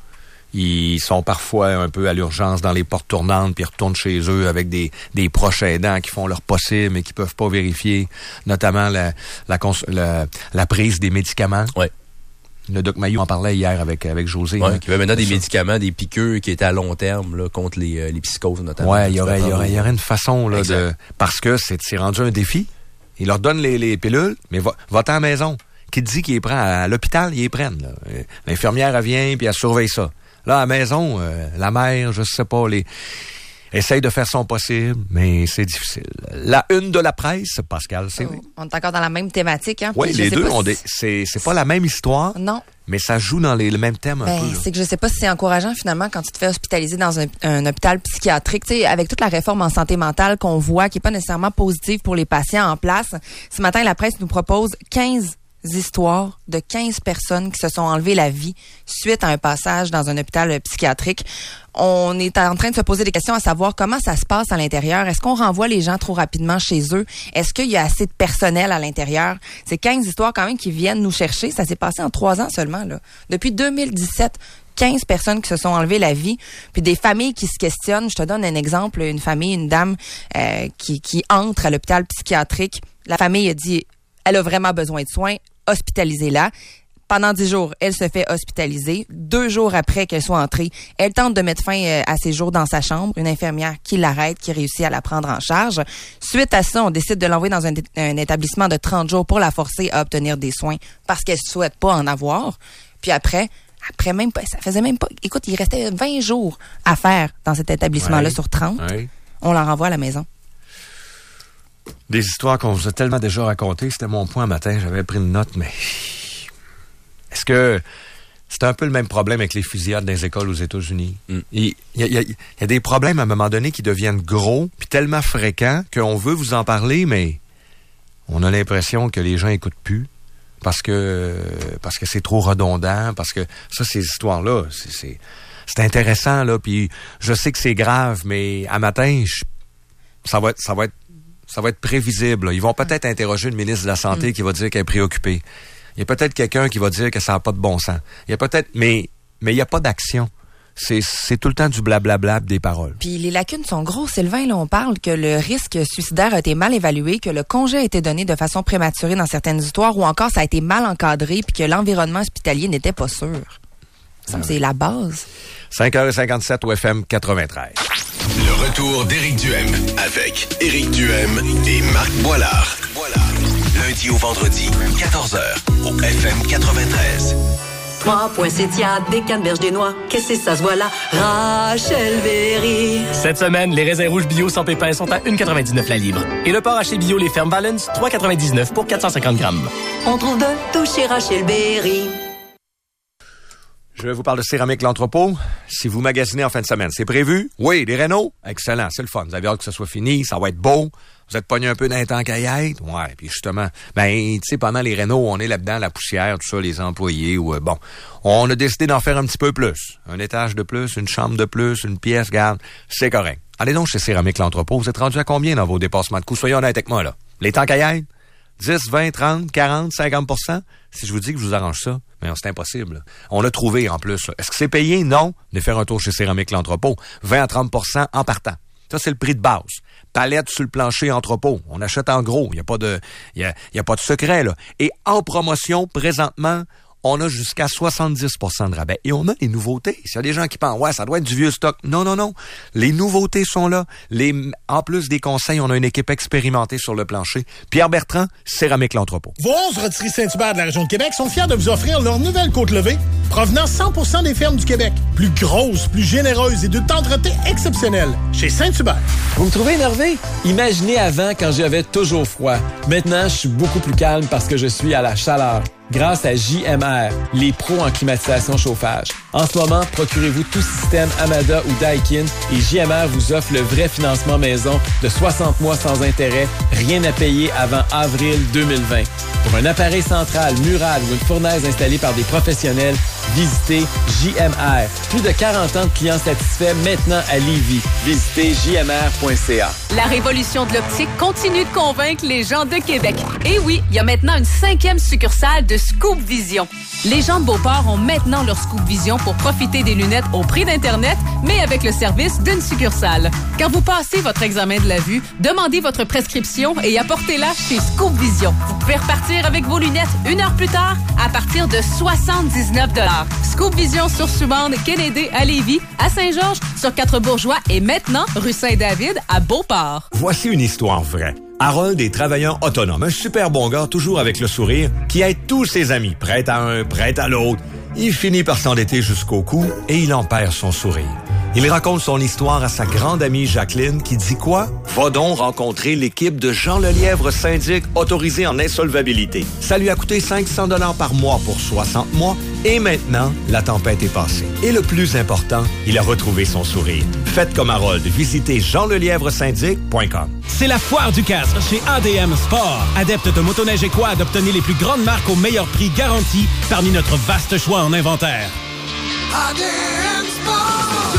Ils sont parfois un peu à l'urgence dans les portes tournantes, puis ils retournent chez eux avec des, des proches aidants qui font leur possible mais qui peuvent pas vérifier, notamment la, la, cons- la, la prise des médicaments. Ouais. Le Doc Maillot en parlait hier avec, avec José. Ouais, hein. qui avait maintenant des ça. médicaments, des piqûres qui étaient à long terme là, contre les, euh, les psychoses notamment. Ouais, il y aurait, il y aurait, il y aurait une façon là, de parce que c'est, c'est rendu un défi. Ils leur donnent les, les pilules, mais va, va-t'en à la maison. Qui te dit qu'il les prend à l'hôpital, ils les prennent. Là. L'infirmière, elle vient puis elle surveille ça. Là, à la maison, euh, la mère, je sais pas, les essaye de faire son possible, mais c'est difficile. La une de la presse, Pascal, c'est oh, oui. On est encore dans la même thématique. Hein? Oui, Puis les deux, si... ont des, c'est, c'est pas la même histoire. Non. Mais ça joue dans les, le même thème un ben, peu. Là. C'est que je sais pas si c'est encourageant finalement quand tu te fais hospitaliser dans un, un hôpital psychiatrique. Tu sais, avec toute la réforme en santé mentale qu'on voit, qui est pas nécessairement positive pour les patients en place. Ce matin, la presse nous propose quinze histoires de quinze personnes qui se sont enlevées la vie suite à un passage dans un hôpital psychiatrique. On est en train de se poser des questions à savoir comment ça se passe à l'intérieur. Est-ce qu'on renvoie les gens trop rapidement chez eux? Est-ce qu'il y a assez de personnel à l'intérieur? C'est quinze histoires quand même qui viennent nous chercher. Ça s'est passé en trois ans seulement, là. Depuis deux mille dix-sept, quinze personnes qui se sont enlevées la vie, puis des familles qui se questionnent. Je te donne un exemple. Une famille, une dame euh, qui, qui entre à l'hôpital psychiatrique. La famille a dit, elle a vraiment besoin de soins, hospitalisez-la. Pendant dix jours, elle se fait hospitaliser. Deux jours après qu'elle soit entrée, elle tente de mettre fin à ses jours dans sa chambre. Une infirmière qui l'arrête, qui réussit à la prendre en charge. Suite à ça, on décide de l'envoyer dans un, un établissement de trente jours pour la forcer à obtenir des soins parce qu'elle ne souhaite pas en avoir. Puis après, après même pas, ça faisait même pas... Écoute, il restait vingt jours à faire dans cet établissement-là ouais. sur trente. Ouais. On la renvoie à la maison. Des histoires qu'on vous a tellement déjà racontées. C'était mon point matin. J'avais pris une note, mais... Est-ce que c'est un peu le même problème avec les fusillades dans les écoles aux États-Unis? Mm. Il, y a, il, y a, il y a des problèmes à un moment donné qui deviennent gros puis tellement fréquents qu'on veut vous en parler, mais on a l'impression que les gens écoutent plus parce que parce que c'est trop redondant, parce que ça, ces histoires-là, c'est, c'est, c'est intéressant, là, puis je sais que c'est grave, mais à matin, je, ça va être ça va être ça va être prévisible. Là. Ils vont peut-être interroger le ministre de la Santé mm. qui va dire qu'elle est préoccupée. Il y a peut-être quelqu'un qui va dire que ça n'a pas de bon sens. Il y a peut-être, mais mais il n'y a pas d'action. C'est, c'est tout le temps du blablabla des paroles. Puis les lacunes sont grosses, Sylvain. Là, on parle que le risque suicidaire a été mal évalué, que le congé a été donné de façon prématurée dans certaines histoires, ou encore ça a été mal encadré, puis que l'environnement hospitalier n'était pas sûr. Ça me semble que c'est la base. cinq heures cinquante-sept au F M quatre-vingt-treize. Le retour d'Éric Duhem avec Éric Duhem et Marc Boilard. Boilard. Lundi au vendredi, quatorze heures, au F M quatre-vingt-treize. trois points Sétia, des Canneberges, des Noix. Qu'est-ce que ça se voit là? Rachel Berry. Cette semaine, les raisins rouges bio sans pépins sont à un virgule quatre-vingt-dix-neuf la livre. Et le porc haché bio, les fermes Valens, trois virgule quatre-vingt-dix-neuf pour quatre cent cinquante grammes. On trouve de tout chez Rachel Berry. Je vous parle de Céramique L'Entrepôt. Si vous magasinez en fin de semaine, c'est prévu? Oui, des rénaux? Excellent, c'est le fun. Vous avez hâte que ce soit fini, ça va être beau. Vous êtes pogné un peu dans les temps qu'à y être? Ouais, puis justement, ben, tu sais, pendant les rénaux, on est là-dedans, la poussière, tout ça, les employés, ou euh, bon, on a décidé d'en faire un petit peu plus. Un étage de plus, une chambre de plus, une pièce, garde, c'est correct. Allez donc chez Céramique L'Entrepôt. Vous êtes rendu à combien dans vos dépassements de coûts? Soyez honnête avec moi, là. Les temps qu'à y être? dix, vingt, trente, quarante, cinquante pour cent? Si je vous dis que je vous arrange ça, mais c'est impossible. Là. On l'a trouvé en plus. Là. Est-ce que c'est payé? Non. De faire un tour chez Céramique L'Entrepôt. vingt à trente pour cent en partant. Ça, c'est le prix de base. Palette sur le plancher entrepôt. On achète en gros. Il n'y a pas de, il y a, il y a pas de secret, là. Et en promotion, présentement, on a jusqu'à soixante-dix pour cent de rabais. Et on a des nouveautés. S'il y a des gens qui pensent, ouais, ça doit être du vieux stock. Non, non, non. Les nouveautés sont là. Les, en plus des conseils, on a une équipe expérimentée sur le plancher. Pierre Bertrand, Céramique L'Entrepôt. Vos onze rôtisseries Saint-Hubert de la région de Québec sont fiers de vous offrir leur nouvelle côte levée, provenant cent pour cent des fermes du Québec. Plus grosse, plus généreuse et de tendreté exceptionnelle. Chez Saint-Hubert. Vous me trouvez énervé? Imaginez avant quand j'avais toujours froid. Maintenant, je suis beaucoup plus calme parce que je suis à la chaleur. Grâce à J M R, les pros en climatisation chauffage. En ce moment, procurez-vous tout système Amada ou Daikin et J M R vous offre le vrai financement maison de soixante mois sans intérêt, rien à payer avant avril deux mille vingt. Pour un appareil central, mural ou une fournaise installée par des professionnels, Visitez J M R. Plus de quarante ans de clients satisfaits maintenant à Lévis. Visitez j m r point c a. La révolution de l'optique continue de convaincre les gens de Québec. Et oui, il y a maintenant une cinquième succursale de Scoop Vision. Les gens de Beauport ont maintenant leur Scoop Vision pour profiter des lunettes au prix d'Internet, mais avec le service d'une succursale. Quand vous passez votre examen de la vue, demandez votre prescription et apportez-la chez Scoop Vision. Vous pouvez repartir avec vos lunettes une heure plus tard à partir de soixante-dix-neuf dollars. Scoop Vision sur Soubande, Kennedy à Lévis, à Saint-Georges, sur Quatre-Bourgeois et maintenant rue Saint-David à Beauport. Voici une histoire vraie. Harold est travailleur autonome, un super bon gars, toujours avec le sourire, qui aide tous ses amis, prêt à un, prêt à l'autre. Il finit par s'endetter jusqu'au cou et il en perd son sourire. Il raconte son histoire à sa grande amie Jacqueline qui dit quoi? Va donc rencontrer l'équipe de Jean Lelièvre Syndic autorisé en insolvabilité. Ça lui a coûté cinq cents dollars par mois pour soixante mois et maintenant, la tempête est passée. Et le plus important, il a retrouvé son sourire. Faites comme Harold. Visitez jean lelièvre syndic point com. C'est la foire du casque chez A D M Sport. Adepte de motoneige et quad, obtenez les plus grandes marques au meilleur prix garanti parmi notre vaste choix en inventaire. A D M Sport.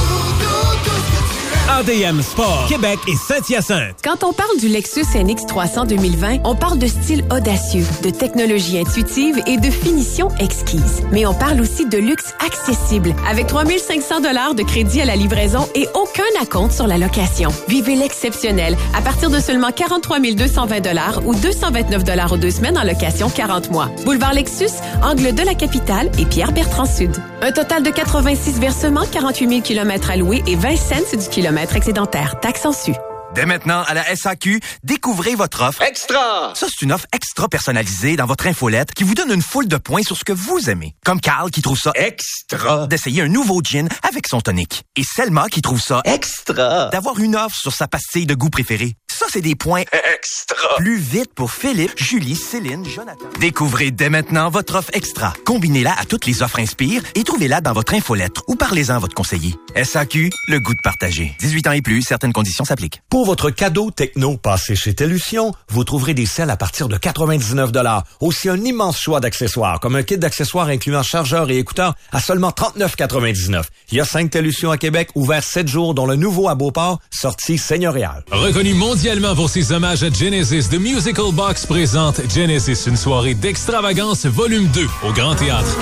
A D M Sport, Québec et Saint-Hyacinthe. Quand on parle du Lexus N X trois cents deux mille vingt, on parle de style audacieux, de technologie intuitive et de finition exquise. Mais on parle aussi de luxe accessible, avec trois mille cinq cents dollars de crédit à la livraison et aucun acompte sur la location. Vivez l'exceptionnel à partir de seulement quarante-trois mille deux cent vingt dollars ou deux cent vingt-neuf dollars aux deux semaines en location quarante mois. Boulevard Lexus, angle de la capitale et Pierre-Bertrand Sud. Un total de quatre-vingt-six versements, quarante-huit mille kilomètres à louer et vingt cents du kilomètre excédentaire. Taxe en su. Dès maintenant, à la S A Q, découvrez votre offre Extra! Ça, c'est une offre extra personnalisée dans votre infolette qui vous donne une foule de points sur ce que vous aimez. Comme Carl qui trouve ça extra d'essayer un nouveau gin avec son tonic. Et Selma qui trouve ça extra d'avoir une offre sur sa pastille de goût préférée. Ça, c'est des points extra. Plus vite pour Philippe, Julie, Céline, Jonathan. Découvrez dès maintenant votre offre Extra. Combinez-la à toutes les offres Inspire et trouvez-la dans votre infolettre ou parlez-en à votre conseiller. S A Q, le goût de partager. dix-huit ans et plus, certaines conditions s'appliquent. Pour votre cadeau techno passé chez Tellution, vous trouverez des selles à partir de quatre-vingt-dix-neuf dollars. Aussi un immense choix d'accessoires, comme un kit d'accessoires incluant chargeur et écouteurs à seulement trente-neuf quatre-vingt-dix-neuf. Il y a cinq Tellution à Québec, ouvert sept jours, dont le nouveau à Beauport, sortie seigneuriale. Reconnu mondialement pour ses hommages à Genesis, The Musical Box présente Genesis, une soirée d'extravagance volume deux au Grand Théâtre.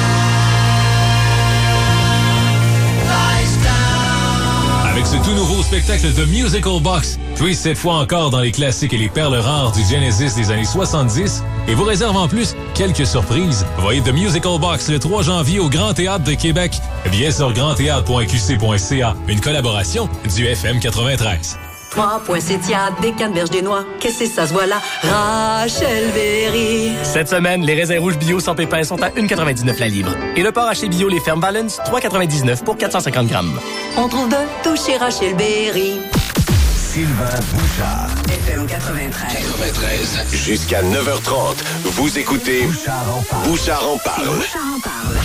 Avec ce tout nouveau spectacle The Musical Box, puise cette fois encore dans les classiques et les perles rares du Genesis des années soixante-dix et vous réserve en plus quelques surprises. Voyez The Musical Box le trois janvier au Grand Théâtre de Québec. Billets sur grand théâtre point q c point c a, une collaboration du F M quatre-vingt-treize. trois Poinsettia, des Canneberges des Noix, qu'est-ce que ça se voit là? Rachel Berry. Cette semaine, les raisins rouges bio sans pépins sont à un virgule quatre-vingt-dix-neuf la livre. Et le porc haché bio, les fermes Valens, trois virgule quatre-vingt-dix-neuf pour quatre cent cinquante grammes. On trouve de tout chez Rachel Berry. Sylvain Bouchard. F M quatre-vingt-treize. quatre-vingt-treize. Jusqu'à neuf heures trente, vous écoutez Bouchard en parle. Bouchard en parle. Bouchard en parle.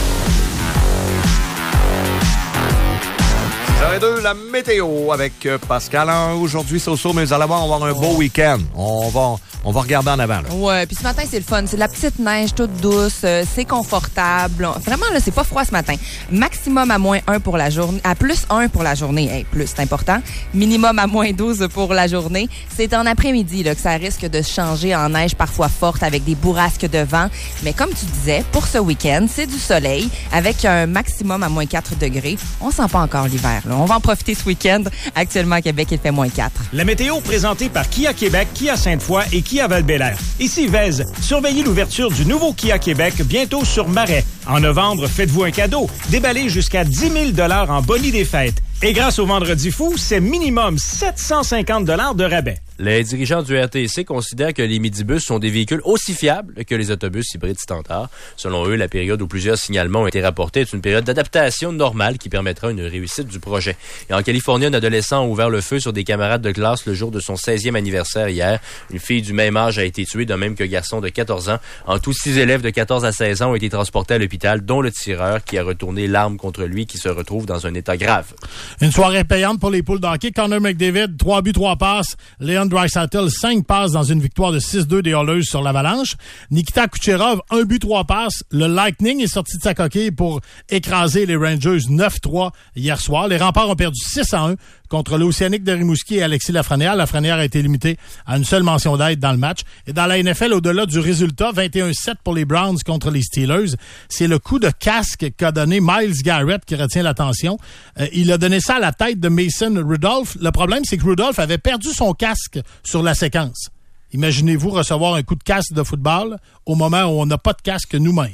six heures deux, la météo avec Pascal. Aujourd'hui, c'est au sourd, mais vous allez voir, on va avoir un beau week-end. On va, on va regarder en avant. Là. Ouais, puis ce matin, c'est le fun. C'est de la petite neige toute douce. Euh, c'est confortable. Vraiment, là, c'est pas froid ce matin. Maximum à moins un pour la journée. À plus un pour la journée. Hey, plus, c'est important. Minimum à moins douze pour la journée. C'est en après-midi là, que ça risque de changer en neige parfois forte avec des bourrasques de vent. Mais comme tu disais, pour ce week-end, c'est du soleil avec un maximum à moins quatre degrés. On sent pas encore l'hiver. Là. On va en profiter ce week-end. Actuellement, à Québec, il fait moins quatre. La météo présentée par Kia Québec, Kia Sainte-Foy et Kia Val-Bélair. Ici Vez. Surveillez l'ouverture du nouveau Kia Québec bientôt sur Marais. En novembre, faites-vous un cadeau. Déballez jusqu'à dix mille dollars en boni des fêtes. Et grâce au Vendredi fou, c'est minimum sept cent cinquante dollars de rabais. Les dirigeants du R T C considèrent que les midibus sont des véhicules aussi fiables que les autobus hybrides standards. Selon eux, la période où plusieurs signalements ont été rapportés est une période d'adaptation normale qui permettra une réussite du projet. Et en Californie, un adolescent a ouvert le feu sur des camarades de classe le jour de son seizième anniversaire hier. Une fille du même âge a été tuée, de même qu'un garçon de quatorze ans. En tout, six élèves de quatorze à seize ans ont été transportés à l'hôpital l'hôpital, dont le tireur qui a retourné l'arme contre lui, qui se retrouve dans un état grave. Une soirée payante pour les poules d'hockey. Connor McDavid, trois buts, trois passes. Leon Draisaitl, cinq passes dans une victoire de six deux des Oilers sur l'Avalanche. Nikita Kucherov, un but, trois passes. Le Lightning est sorti de sa coquille pour écraser les Rangers neuf trois hier soir. Les Remparts ont perdu six à un contre l'Océanique de Rimouski et Alexis Lafrenière. Lafrenière a été limité à une seule mention d'aide dans le match. Et dans la N F L, au-delà du résultat, vingt et un sept pour les Browns contre les Steelers, c'est le coup de casque qu'a donné Myles Garrett qui retient l'attention. Euh, il a donné ça à la tête de Mason Rudolph. Le problème, c'est que Rudolph avait perdu son casque sur la séquence. Imaginez-vous recevoir un coup de casque de football au moment où on n'a pas de casque nous-mêmes.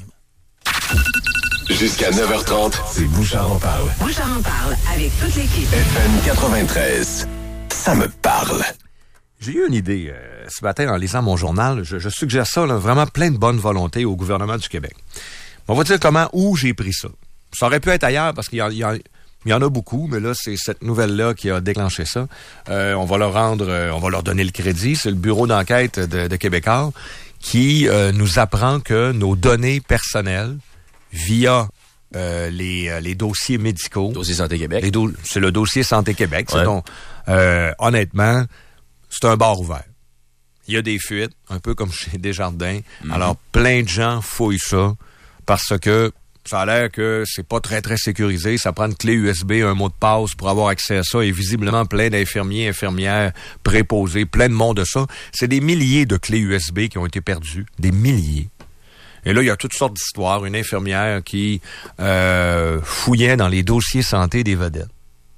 Jusqu'à neuf heures trente, c'est Bouchard en parle. Bouchard en parle avec toute l'équipe. F M quatre-vingt-treize, ça me parle. J'ai eu une idée euh, ce matin en lisant mon journal. Je, je suggère ça, là, vraiment plein de bonne volonté au gouvernement du Québec. On va dire comment, où j'ai pris ça. Ça aurait pu être ailleurs parce qu'il y, a, il y, a, il y en a beaucoup, mais là, c'est cette nouvelle-là qui a déclenché ça. Euh, on va leur rendre, euh, on va leur donner le crédit. C'est le bureau d'enquête de, de Québécois qui euh, nous apprend que nos données personnelles via euh, les, euh, les dossiers médicaux. Dossier Santé Québec. Les do- c'est le dossier Santé Québec. Ouais. C'est donc, euh, honnêtement, c'est un bar ouvert. Il y a des fuites, un peu comme chez Desjardins. Mm-hmm. Alors, plein de gens fouillent ça parce que ça a l'air que c'est pas très, très sécurisé. Ça prend une clé U S B, un mot de passe pour avoir accès à ça. Et visiblement, plein d'infirmiers, infirmières, préposés, plein de monde de ça. C'est des milliers de clés U S B qui ont été perdues. Des milliers. Et là, il y a toutes sortes d'histoires. Une infirmière qui euh, fouillait dans les dossiers santé des vedettes.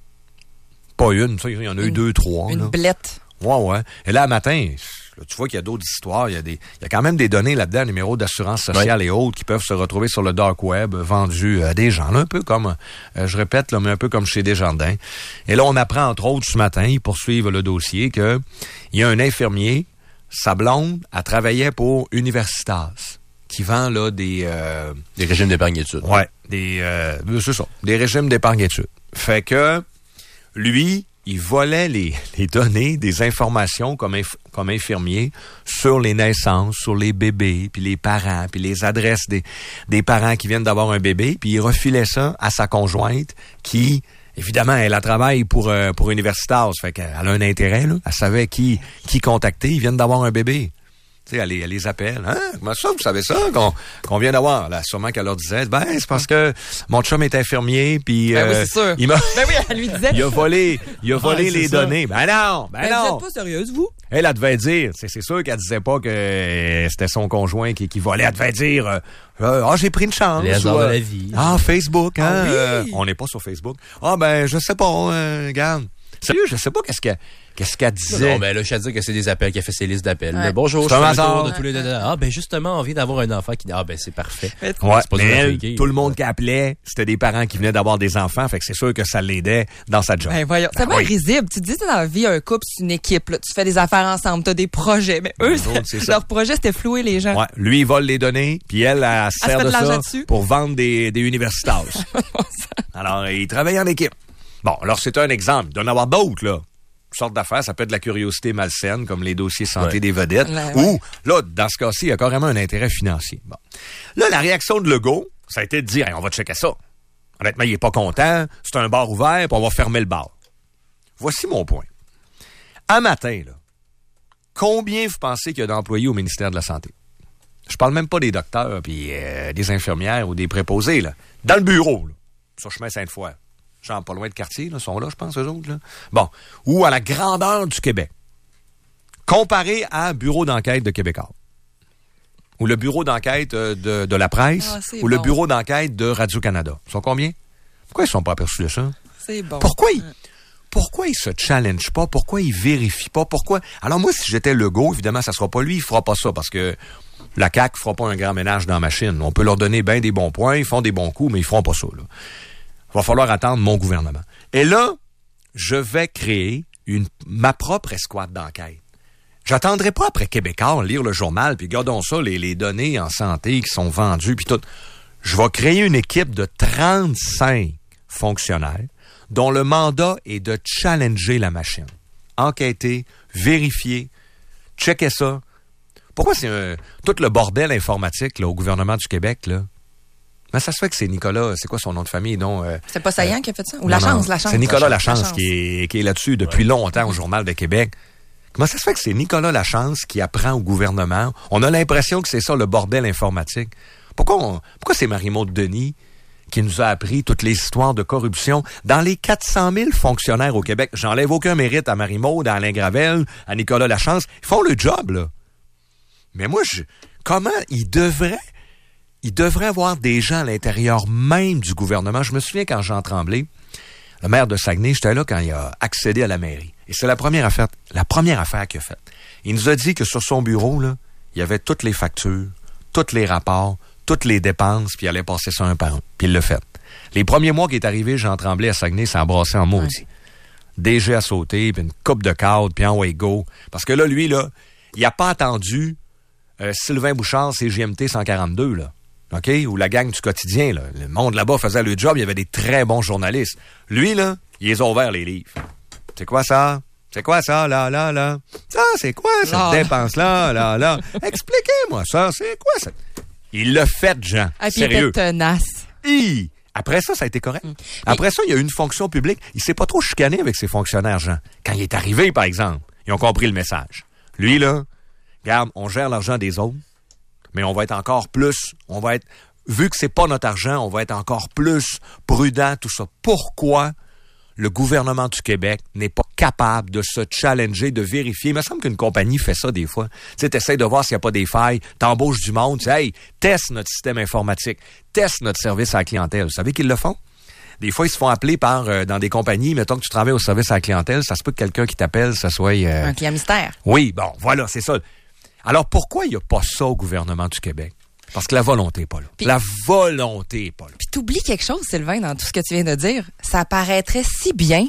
Pas une, ça, il y en a une, eu deux, trois. Une là. blette. Ouais, ouais. Et là, matin, là, tu vois qu'il y a d'autres histoires. Il y a des, il y a quand même des données là-dedans, numéros d'assurance sociale ouais. et autres, qui peuvent se retrouver sur le dark web, vendus à des gens. Là, un peu comme, euh, je répète, là, mais un peu comme chez Desjardins. Et là, on apprend, entre autres, ce matin, ils poursuivent le dossier, que il y a un infirmier, sa blonde, elle travaillait pour Universitas, qui vend là des... Euh, des régimes d'épargne-études. Ouais, des... Euh, c'est ça, des régimes d'épargne-études. Fait que, lui... il volait les, les données, des informations comme, inf, comme infirmier sur les naissances, sur les bébés, puis les parents, puis les adresses des, des parents qui viennent d'avoir un bébé, puis il refilait ça à sa conjointe qui, évidemment, elle a travaillé pour, euh, pour Universitas, fait qu'elle a un intérêt, là. Elle savait qui, qui contacter, ils viennent d'avoir un bébé. Tu sais, elle, elle les appelle. Hein? Comment ça, vous savez ça, qu'on, qu'on vient d'avoir? Là, sûrement qu'elle leur disait, ben, c'est parce que mon chum est infirmier, puis ben euh, oui, c'est sûr. il m'a... ben oui, elle lui disait. il a volé, il a volé ouais, les ça. données. Ben non, ben, ben non. vous êtes pas sérieuse, vous? Elle, elle devait dire, c'est, c'est sûr qu'elle disait pas que euh, c'était son conjoint qui, qui volait. Elle devait dire, ah, euh, oh, j'ai pris une chance. Les hasards ou, de euh, la vie. Ah, Facebook, hein? Ah oui. euh, on n'est pas sur Facebook. Ah, ben, je sais pas, euh, regarde. Sérieux, je sais pas qu'est-ce qu'elle, qu'est-ce qu'elle disait. Non, ben là, je tiens à dire que c'est des appels, qu'elle fait ses listes d'appels. Ouais. Mais bonjour, C'est je fais un le tour hasard. de tous les... Ah, ben justement, on vient d'avoir un enfant qui... Ah, ben c'est parfait. Ouais, c'est pas mais du elle, fake, tout le monde qui appelait, c'était des parents qui venaient d'avoir des enfants, fait que c'est sûr que ça l'aidait dans sa job. Ben voyons, c'est Ben bien oui. risible. Tu te dis, dans la vie, un couple, c'est une équipe. Là. Tu fais des affaires ensemble, tu as des projets. Mais eux, Ben, c'est ça. leur projet, c'était flouer les gens. Ouais, lui, il vole les données, puis elle, elle, elle sert fait de, de l'argent ça dessus. pour vendre des, des Universitas. Alors, il travaille en équipe. Bon, alors c'est un exemple. Il doit y en avoir d'autres, là. Toutes sortes d'affaires, ça peut être de la curiosité malsaine, comme les dossiers santé Ouais. des vedettes. Ouais, Ou, là, dans ce cas-ci, il y a carrément un intérêt financier. Bon. Là, la réaction de Legault, ça a été de dire, hey, on va checker ça. Honnêtement, il est pas content, c'est un bar ouvert, puis on va fermer le bar. Voici mon point. Un matin, là, combien vous pensez qu'il y a d'employés au ministère de la Santé? Je parle même pas des docteurs, puis euh, des infirmières ou des préposés, là. Dans le bureau, là, sur chemin Sainte-Foy. Genre pas loin de quartier, là, sont là, je pense, eux autres. Là. Bon. Ou à la grandeur du Québec. Comparé à un bureau d'enquête de Québécois. Ou le bureau d'enquête euh, de, de la presse. Ah, c'est ou le bon. bureau d'enquête de Radio-Canada. Ils sont combien? Pourquoi ils ne sont pas aperçus de ça? C'est bon. Pourquoi ils, pourquoi ils se challengent pas? Pourquoi ils vérifient pas? Pourquoi? Alors moi, si j'étais Legault, évidemment, ça sera pas lui, il fera pas ça parce que la C A Q fera pas un grand ménage dans la machine. On peut leur donner bien des bons points, ils font des bons coups, mais ils feront pas ça, là. Il va falloir attendre mon gouvernement. Et là, je vais créer une, ma propre escouade d'enquête. J'attendrai pas après Québécois lire le journal, puis gardons ça, les, les données en santé qui sont vendues, puis tout. Je vais créer une équipe de trente-cinq fonctionnaires dont le mandat est de challenger la machine. Enquêter, vérifier, checker ça. Pourquoi c'est un, tout le bordel informatique là, au gouvernement du Québec, là? Mais ça se fait que c'est Nicolas, c'est quoi son nom de famille, non? Euh, c'est pas Saillant euh, qui a fait ça? Ou non, Lachance, non, Lachance. C'est Nicolas Lachance, Lachance, Lachance. Qui, est, qui est là-dessus depuis ouais. longtemps au Journal de Québec. Comment ça se fait que c'est Nicolas Lachance qui apprend au gouvernement? On a l'impression que c'est ça le bordel informatique. Pourquoi, on, pourquoi c'est Marie-Maude Denis qui nous a appris toutes les histoires de corruption dans les quatre cent mille fonctionnaires au Québec? J'enlève aucun mérite à Marie-Maude, à Alain Gravel, à Nicolas Lachance. Ils font le job, là. Mais moi, je, comment ils devraient... Il devrait y avoir des gens à l'intérieur même du gouvernement. Je me souviens quand Jean Tremblay, le maire de Saguenay, j'étais là quand il a accédé à la mairie. Et c'est la première affaire, la première affaire qu'il a faite. Il nous a dit que sur son bureau, là, il y avait toutes les factures, tous les rapports, toutes les dépenses, puis il allait passer ça un par un. Puis il l'a fait. Les premiers mois qu'il est arrivé, Jean Tremblay à Saguenay s'est embrassé en maudit. Ouais. D G à sauter, puis une coupe de cadre, puis en way go. Parce que là, lui, là, il n'a pas attendu euh, Sylvain Bouchard, C G M T cent quarante-deux, là. OK? Ou la gang du quotidien, là. Le monde là-bas faisait le job, il y avait des très bons journalistes. Lui, là, il les a ouverts, les livres. C'est quoi ça? C'est quoi ça, là, là, là? Ça, c'est quoi cette non. dépense-là, là, là? Expliquez-moi ça, c'est quoi ça? Il l'a fait, Jean. Ah, puis sérieux. Il était tenace. Hi! Après ça, ça a été correct. Mmh. Après Mais... ça, il y a eu une fonction publique. Il s'est pas trop chicané avec ses fonctionnaires, Jean. Quand il est arrivé, par exemple, ils ont compris le message. Lui, là, regarde, on gère l'argent des autres. Mais on va être encore plus, on va être, vu que c'est pas notre argent, on va être encore plus prudent, tout ça. Pourquoi le gouvernement du Québec n'est pas capable de se challenger, de vérifier? Il me semble qu'une compagnie fait ça des fois. Tu sais, t'essayes de voir s'il n'y a pas des failles, t'embauches du monde, tu sais, hey, teste notre système informatique, teste notre service à la clientèle. Vous savez qu'ils le font? Des fois, ils se font appeler par, euh, dans des compagnies, mettons que tu travailles au service à la clientèle, ça se peut que quelqu'un qui t'appelle, ça soit... Euh... Un client mystère. Oui, bon, voilà, c'est ça. Alors, pourquoi il n'y a pas ça au gouvernement du Québec? Parce que la volonté n'est pas là. Puis, la volonté n'est pas là. Puis t'oublies quelque chose, Sylvain, dans tout ce que tu viens de dire. Ça paraîtrait si bien.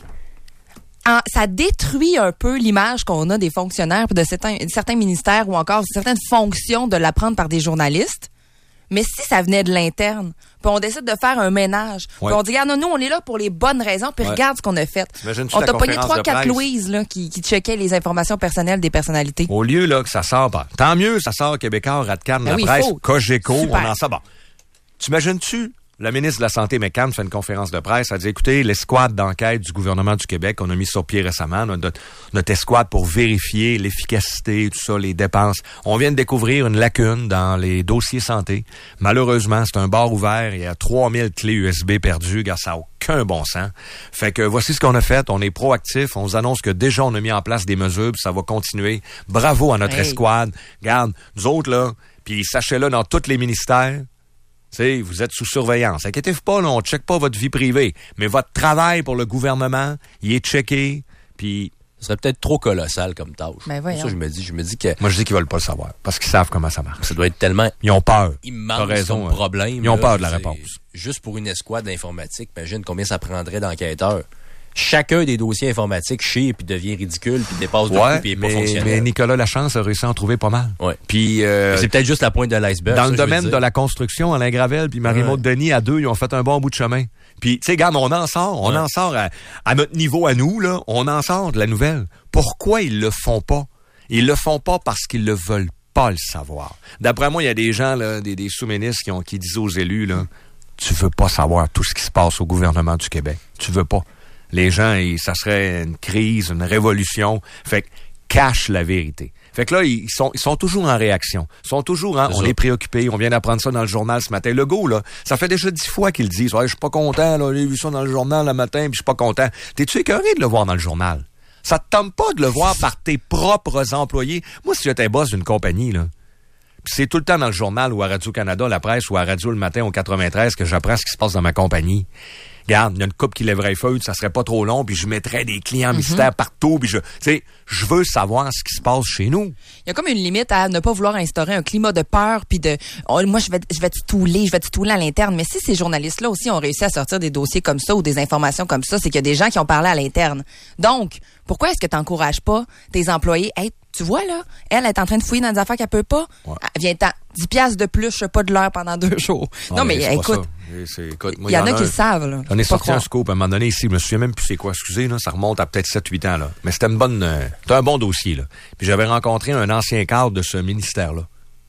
En, ça détruit un peu l'image qu'on a des fonctionnaires de certains, certains ministères ou encore certaines fonctions de l'apprendre par des journalistes. Mais si ça venait de l'interne, puis on décide de faire un ménage, ouais. puis on dit, regarde, nous, on est là pour les bonnes raisons, puis ouais. regarde ce qu'on a fait. T'imagines-tu on t'a pogné trois quatre Louise là, qui, qui checkait les informations personnelles des personnalités. Au lieu là que ça sort, bah, tant mieux, ça sort Québécois, Radcan, ben la oui, presse, Cogeco, on en sort. Bon. T'imagines-tu? La ministre de la Santé, McCann, fait une conférence de presse. Elle dit, écoutez, l'escouade d'enquête du gouvernement du Québec, on a mis sur pied récemment, notre, notre escouade pour vérifier l'efficacité, tout ça, les dépenses. On vient de découvrir une lacune dans les dossiers santé. Malheureusement, c'est un bar ouvert. Il y a trois mille clés U S B perdues. Gars, ça n'a aucun bon sens. Fait que voici ce qu'on a fait. On est proactif. On vous annonce que déjà, on a mis en place des mesures, puis ça va continuer. Bravo à notre hey. escouade. Regarde, nous autres, là, puis sachez-le dans tous les ministères, t'sais, vous êtes sous surveillance. Inquiétez-vous pas, là, on ne check pas votre vie privée. Mais votre travail pour le gouvernement, il est checké. Puis ce serait peut-être trop colossal comme tâche. Ben voyons. Ça, je me dis, je me dis que. Moi, je dis qu'ils veulent pas le savoir. Parce qu'ils savent comment ça marche. Ça doit être tellement. Ils ont peur. Immense T'as raison, comme problème. Ils ont là, peur de la réponse. Juste pour une escouade d'informatique, imagine combien ça prendrait d'enquêteurs. Chacun des dossiers informatiques chie puis devient ridicule puis dépasse de ouais, coup puis est mais, pas fonctionnel. Mais Nicolas Lachance a réussi à en trouver pas mal. Ouais. Puis euh, c'est peut-être juste la pointe de l'iceberg. Dans ça, le domaine de la construction, Alain Gravel puis Marie-Maude ouais. Denis à deux, ils ont fait un bon bout de chemin. Puis tu sais, regarde, on en sort, on ouais. en sort à, à notre niveau à nous là, on en sort de la nouvelle. Pourquoi ils le font pas? Ils le font pas parce qu'ils le veulent pas le savoir. D'après moi, il y a des gens là, des, des sous-ministres qui ont qui disent aux élus là, tu veux pas savoir tout ce qui se passe au gouvernement du Québec. Tu veux pas. Les gens, ils, ça serait une crise, une révolution. Fait que cache la vérité. Fait que là, ils sont, ils sont toujours en réaction. Ils sont toujours en, on est préoccupés. On vient d'apprendre ça dans le journal ce matin. Le go, là, ça fait déjà dix fois qu'ils le disent. Ouais, je suis pas content, là, j'ai vu ça dans le journal le matin, puis je suis pas content. T'es-tu écœuré de le voir dans le journal? Ça te tente pas de le voir par tes propres employés? Moi, si j'étais boss d'une compagnie, là, pis c'est tout le temps dans le journal ou à Radio-Canada, la presse, ou à Radio le matin au quatre-vingt-treize que j'apprends ce qui se passe dans ma compagnie. Regarde, il y a une couple qui lèverait feu, ça serait pas trop long, puis je mettrais des clients mm-hmm. mystères partout, puis je, tu sais, je veux savoir ce qui se passe chez nous. Il y a comme une limite à ne pas vouloir instaurer un climat de peur, puis de, oh, moi je vais, je vais te touler, je vais te touler à l'interne. Mais si ces journalistes-là aussi ont réussi à sortir des dossiers comme ça ou des informations comme ça, c'est qu'il y a des gens qui ont parlé à l'interne. Donc, pourquoi est-ce que tu n'encourages pas tes employés? Hey, tu vois là, elle est en train de fouiller dans des affaires qu'elle peut pas. Ouais. Viens-t'en, dix piastres de plus, je sais pas de l'heure pendant deux jours. Ah, non, mais, mais écoute, il y en a qui le savent, là. On est sorti un scoop à un moment donné ici, je me souviens même plus c'est quoi, excusez, là, ça remonte à peut-être sept huit ans, là. Mais c'était une bonne, euh, c'était un bon dossier, là. Puis j'avais rencontré un ancien cadre de ce ministère-là.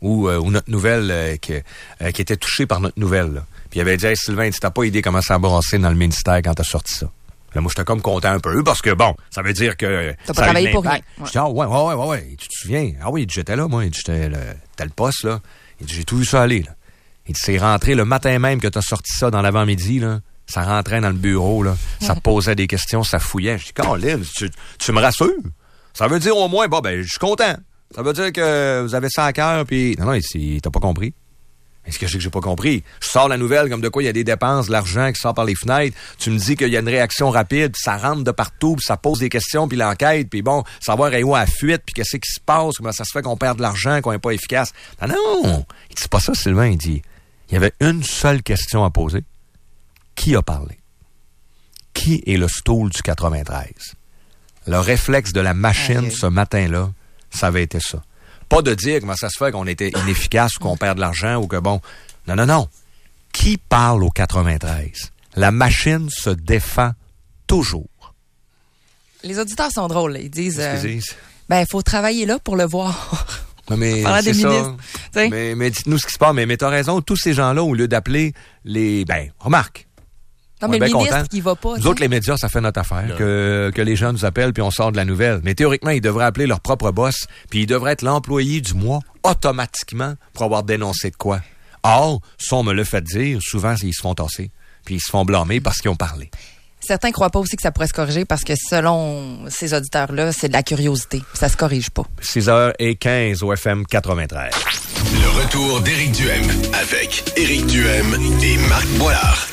ou, euh, ou notre nouvelle euh, qui, euh, qui était touchée par notre nouvelle. Là. Puis il avait dit, hey, Sylvain, tu t'as pas idée comment ça a brassé dans le ministère quand t'as sorti ça. Là, moi, j'étais comme content un peu parce que, bon, ça veut dire que... T'as pas travaillé pour rien. Ouais. Je dis, ah ouais, ouais, ouais, ouais, tu te souviens? Ah oui, j'étais là, moi, j'étais le, t'as le poste, là. Il dit, j'ai tout vu ça aller, là. Il dit, c'est rentré le matin même que t'as sorti ça dans l'avant-midi, là. Ça rentrait dans le bureau, là. Ça posait des questions, ça fouillait. Je dis, Colin, tu, tu me rassures? Ça veut dire au moins, bon, ben, je suis content. Ça veut dire que vous avez ça à cœur, puis... Non, non, il, t'as pas compris. Est-ce que je sais que j'ai pas compris? Je sors la nouvelle comme de quoi il y a des dépenses, de l'argent qui sort par les fenêtres. Tu me dis qu'il y a une réaction rapide, puis ça rentre de partout, puis ça pose des questions, puis l'enquête, puis bon, savoir est où à la fuite, puis qu'est-ce qui se passe, comment ça se fait qu'on perd de l'argent, qu'on n'est pas efficace. Non, non! Il dit pas ça, Sylvain. Il dit, il y avait une seule question à poser. Qui a parlé? Qui est le stool du quatre-vingt-treize? Le réflexe de la machine, okay. Ce matin-là, ça avait été ça. Pas de dire comment ça se fait qu'on était inefficace ou qu'on perd de l'argent ou que bon... Non, non, non. Qui parle au quatre-vingt-treize? La machine se défend toujours. Les auditeurs sont drôles. Là. Ils disent... Qu'est-ce qu'ils euh, disent? Ben, il faut travailler là pour le voir. Non, mais c'est ça. Mais, mais dites-nous ce qui se passe. Mais, mais t'as raison, tous ces gens-là, au lieu d'appeler les... Ben, remarque. Non, mais le ministre content. Qui va pas. Nous t'sais. autres, les médias, ça fait notre affaire, ouais. que, que les gens nous appellent puis on sort de la nouvelle. Mais théoriquement, ils devraient appeler leur propre boss puis ils devraient être l'employé du mois automatiquement pour avoir dénoncé de quoi. Or, si on me le fait dire, souvent, ils se font tasser puis ils se font blâmer parce qu'ils ont parlé. Certains croient pas aussi que ça pourrait se corriger parce que selon ces auditeurs-là, c'est de la curiosité. Ça se corrige pas. six heures quinze au F M quatre-vingt-treize. Le retour d'Éric Duhem avec Éric Duhem et Marc Boilard.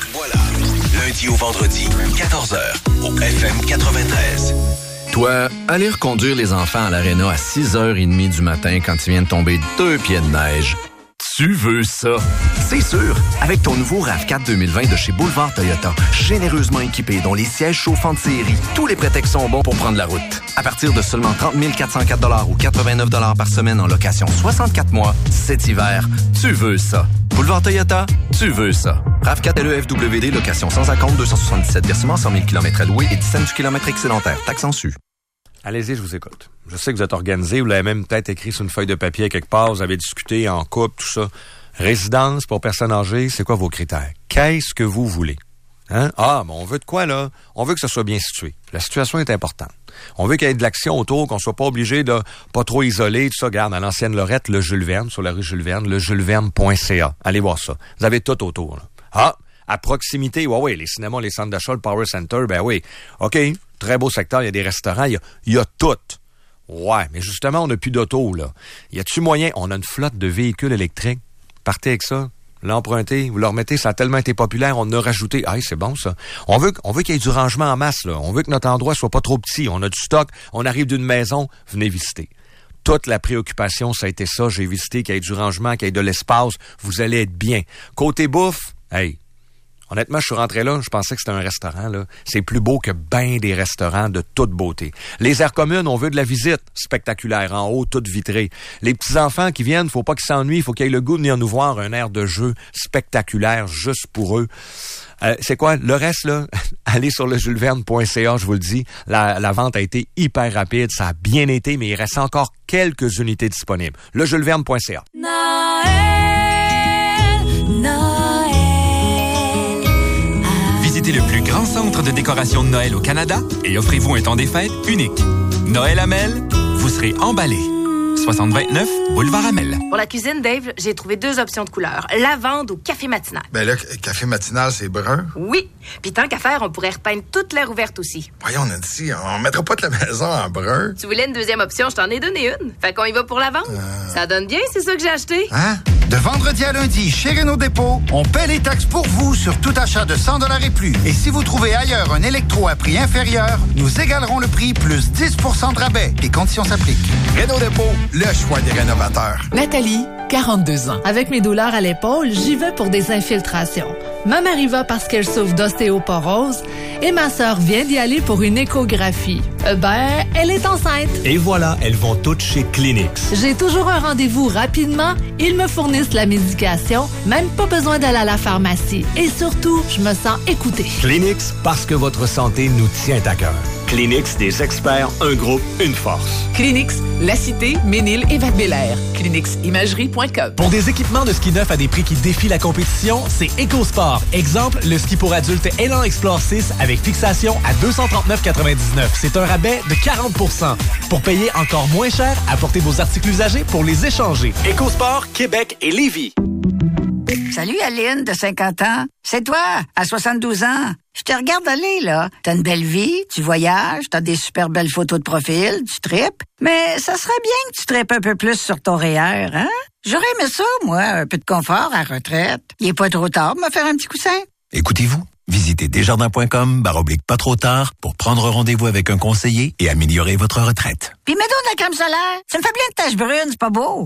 Lundi au vendredi, quatorze heures, au F M quatre-vingt-treize. Toi, aller reconduire les enfants à l'aréna à six heures trente du matin quand il vient de tomber deux pieds de neige, tu veux ça? C'est sûr! Avec ton nouveau RAV quatre deux mille vingt de chez Boulevard Toyota, généreusement équipé, dont les sièges chauffants de série, tous les prétextes sont bons pour prendre la route. À partir de seulement trente mille quatre cent quatre dollars ou quatre-vingt-neuf dollars par semaine en location soixante-quatre mois, cet hiver, tu veux ça. Boulevard Toyota, tu veux ça. RAV quatre L E F W D, location sans acompte, deux cent soixante-dix-sept versements, cent mille kilomètres alloués et dix cents du kilomètre excédentaire. Taxe en su. Allez-y, je vous écoute. Je sais que vous êtes organisé, vous l'avez même peut-être écrit sur une feuille de papier quelque part, vous avez discuté en couple, tout ça. Résidence pour personnes âgées, c'est quoi vos critères? Qu'est-ce que vous voulez? Hein? Ah, mais on veut de quoi, là? On veut que ce soit bien situé. La situation est importante. On veut qu'il y ait de l'action autour, qu'on soit pas obligé de pas trop isoler, tout ça. Regarde, à l'ancienne Lorette, le Jules Verne, sur la rue Jules Verne, le jules verne point c a. Allez voir ça. Vous avez tout autour, là. Ah, à proximité, ouais, ouais, les cinémas, les centres d'achat, le Power Center, ben oui. OK, très beau secteur, il y a des restaurants, il y a, il y a tout. Ouais, mais justement, on n'a plus d'auto, là. Y a-tu moyen? On a une flotte de véhicules électriques. Partez avec ça. L'emprunter, vous le remettez, ça a tellement été populaire, on a rajouté. Ah, c'est bon, ça. On veut, on veut qu'il y ait du rangement en masse, là. On veut que notre endroit soit pas trop petit. On a du stock. On arrive d'une maison. Venez visiter. Toute la préoccupation, ça a été ça. J'ai visité qu'il y ait du rangement, qu'il y ait de l'espace. Vous allez être bien. Côté bouffe, hey. Honnêtement, je suis rentré là, je pensais que c'était un restaurant, là. C'est plus beau que ben des restaurants de toute beauté. Les aires communes, on veut de la visite. Spectaculaire, en haut, toute vitrée. Les petits-enfants qui viennent, faut pas qu'ils s'ennuient, faut qu'ils aient le goût de venir nous voir un air de jeu spectaculaire, juste pour eux. Euh, c'est quoi? Le reste, là, allez sur le jules verne point c a, je vous le dis. La, la vente a été hyper rapide, ça a bien été, mais il reste encore quelques unités disponibles. le jules verne point c a. Noël, Noël. Visitez le plus grand centre de décoration de Noël au Canada et offrez-vous un temps des fêtes unique. Noël Amel, vous serez emballé. soixante vingt-neuf, boulevard Amel. Pour la cuisine, Dave, j'ai trouvé deux options de couleurs. Lavande ou café matinal. Ben là, café matinal, c'est brun. Oui. Puis tant qu'à faire, on pourrait repeindre toute l'air ouverte aussi. Voyons, on a dit, on mettra pas de la maison en brun. Tu voulais une deuxième option, je t'en ai donné une. Fait qu'on y va pour lavande. Euh... Ça donne bien, c'est ça que j'ai acheté. Hein? De vendredi à lundi, chez Renault Dépôt, on paie les taxes pour vous sur tout achat de cent dollars et plus. Et si vous trouvez ailleurs un électro à prix inférieur, nous égalerons le prix plus dix pour cent de rabais. Les conditions s'appliquent. Renault Dépôt, le choix des rénovateurs. Nathalie, quarante-deux ans. Avec mes douleurs à l'épaule, j'y vais pour des infiltrations. Ma mère y va parce qu'elle souffre d'ostéoporose et ma sœur vient d'y aller pour une échographie. Euh, ben, elle est enceinte. Et voilà, elles vont toutes chez Kleenex. J'ai toujours un rendez-vous rapidement. Ils me fournissent la médication, même pas besoin d'aller à la pharmacie. Et surtout, je me sens écoutée. Kleenex, parce que votre santé nous tient à cœur. Kleenex, des experts, un groupe, une force. Kleenex, La Cité, Ménil et Val-Bélair. Kleenex Imagerie point com. Pour des équipements de ski neuf à des prix qui défient la compétition, c'est EcoSport. Exemple, le ski pour adultes Elan Explore six avec fixation à deux cent trente-neuf quatre-vingt-dix-neuf. C'est un rabais de quarante pour cent. Pour payer encore moins cher, apportez vos articles usagés pour les échanger. EcoSport, Québec et Lévis. Salut Aline, de cinquante ans. C'est toi, à soixante-douze ans. Je te regarde aller, là. T'as une belle vie, tu voyages, t'as des super belles photos de profil, tu tripes. Mais ça serait bien que tu tripes un peu plus sur ton R E E R, hein? J'aurais aimé ça, moi, un peu de confort à retraite. Il est pas trop tard de me faire un petit coussin. Écoutez-vous, visitez desjardins.com baroblique pas trop tard pour prendre rendez-vous avec un conseiller et améliorer votre retraite. Puis mets donc de la crème solaire. Ça me fait plein de taches brunes, c'est pas beau.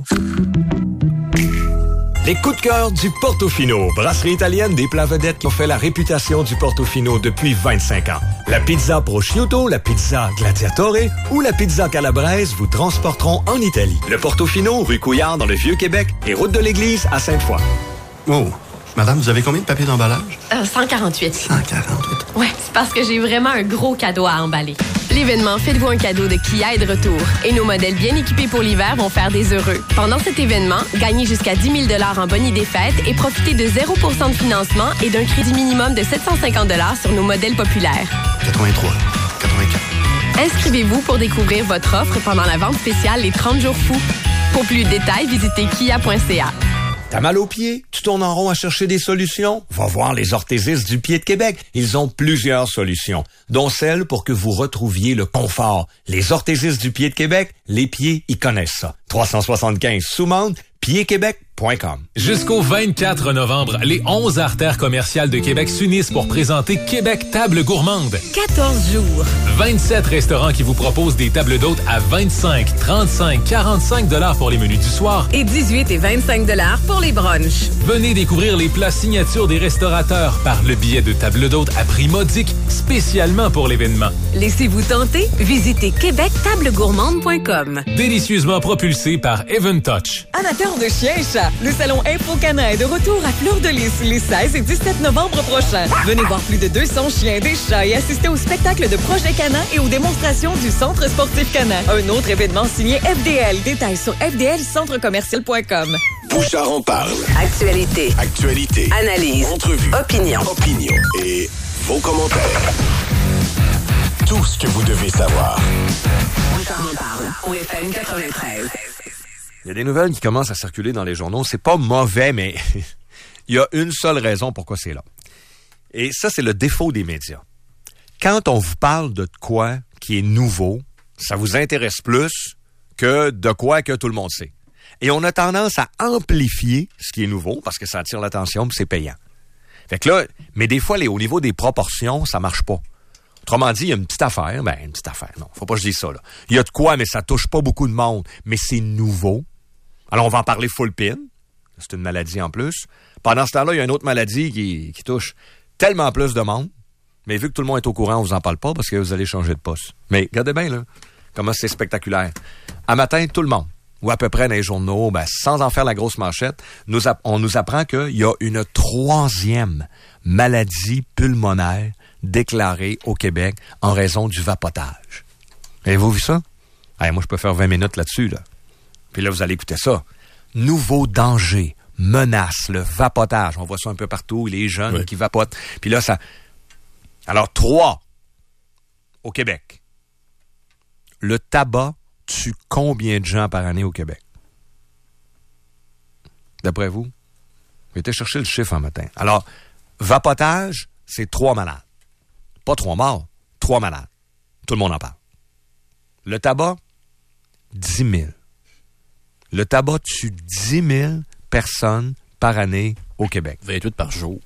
Les coups de cœur du Portofino, brasserie italienne des plats vedettes qui ont fait la réputation du Portofino depuis vingt-cinq ans. La pizza prosciutto, la pizza gladiatore ou la pizza calabraise vous transporteront en Italie. Le Portofino, rue Couillard dans le Vieux-Québec et route de l'Église à Sainte-Foy. Oh, madame, vous avez combien de papier d'emballage? Euh, cent quarante-huit. cent quarante-huit. Ouais, c'est parce que j'ai vraiment un gros cadeau à emballer. L'événement Faites-vous un cadeau de Kia est de retour. Et nos modèles bien équipés pour l'hiver vont faire des heureux. Pendant cet événement, gagnez jusqu'à dix mille dollars en boni des fêtes et profitez de zéro pour cent de financement et d'un crédit minimum de sept cent cinquante dollars sur nos modèles populaires. quatre-vingt-trois, quatre-vingt-quatre. Inscrivez-vous pour découvrir votre offre pendant la vente spéciale Les trente jours fous. Pour plus de détails, visitez kia point c a. T'as mal aux pieds? Tu tournes en rond à chercher des solutions? Va voir les orthésistes du pied de Québec. Ils ont plusieurs solutions, dont celle pour que vous retrouviez le confort. Les orthésistes du pied de Québec, les pieds, ils connaissent ça. trois cent soixante-quinze Soumande, pied québec point com. Jusqu'au vingt-quatre novembre, les onze artères commerciales de Québec s'unissent pour présenter Québec Table Gourmande. quatorze jours. vingt-sept restaurants qui vous proposent des tables d'hôtes à vingt-cinq, trente-cinq, quarante-cinq dollars pour les menus du soir. Et dix-huit et vingt-cinq dollars pour les brunchs. Venez découvrir les plats signatures des restaurateurs par le billet de table d'hôte à prix modique, spécialement pour l'événement. Laissez-vous tenter. Visitez québec table gourmande point com. Délicieusement propulsé par Even Touch. Amateurs de chiens et chats, le salon InfoCana est de retour à Fleur-de-Lys les seize et dix-sept novembre prochains. Venez voir plus de deux cents chiens, des chats et assister au spectacle de Projet Cana et aux démonstrations du Centre sportif Cana. Un autre événement signé F D L. Détails sur f d l centre commercial point com. Bouchard en parle. Actualité. Actualité. Analyse. Entrevue. Opinion. Opinion. Et vos commentaires. Tout ce que vous devez savoir. Bouchard en parle. Au F M quatre-vingt-treize. Il y a des nouvelles qui commencent à circuler dans les journaux. C'est pas mauvais, mais il y a une seule raison pourquoi c'est là. Et ça, c'est le défaut des médias. Quand on vous parle de quoi qui est nouveau, ça vous intéresse plus que de quoi que tout le monde sait. Et on a tendance à amplifier ce qui est nouveau parce que ça attire l'attention et c'est payant. Fait que là, mais des fois, les, au niveau des proportions, ça marche pas. Autrement dit, il y a une petite affaire. Ben, une petite affaire, non, faut pas que je dise ça, là. Il y a de quoi, mais ça touche pas beaucoup de monde. Mais c'est nouveau. Alors, on va en parler full pin. C'est une maladie en plus. Pendant ce temps-là, il y a une autre maladie qui, qui touche tellement plus de monde. Mais vu que tout le monde est au courant, on vous en parle pas parce que vous allez changer de poste. Mais regardez bien, là, comment c'est spectaculaire. À matin, tout le monde, ou à peu près dans les journaux, ben, sans en faire la grosse manchette, nous app- on nous apprend qu'il y a une troisième maladie pulmonaire déclarée au Québec en raison du vapotage. Avez-vous vu ça? Hey, moi, je peux faire vingt minutes là-dessus, là. Puis là, vous allez écouter ça. Nouveau danger, menace, le vapotage. On voit ça un peu partout, les jeunes oui. qui vapotent. Puis là, ça... Alors, trois, au Québec. Le tabac tue combien de gens par année au Québec? D'après vous? J'ai été chercher le chiffre un matin. Alors, vapotage, c'est trois malades. Pas trois morts, trois malades. Tout le monde en parle. Le tabac, dix mille. Le tabac tue dix mille personnes par année au Québec. vingt-huit par jour.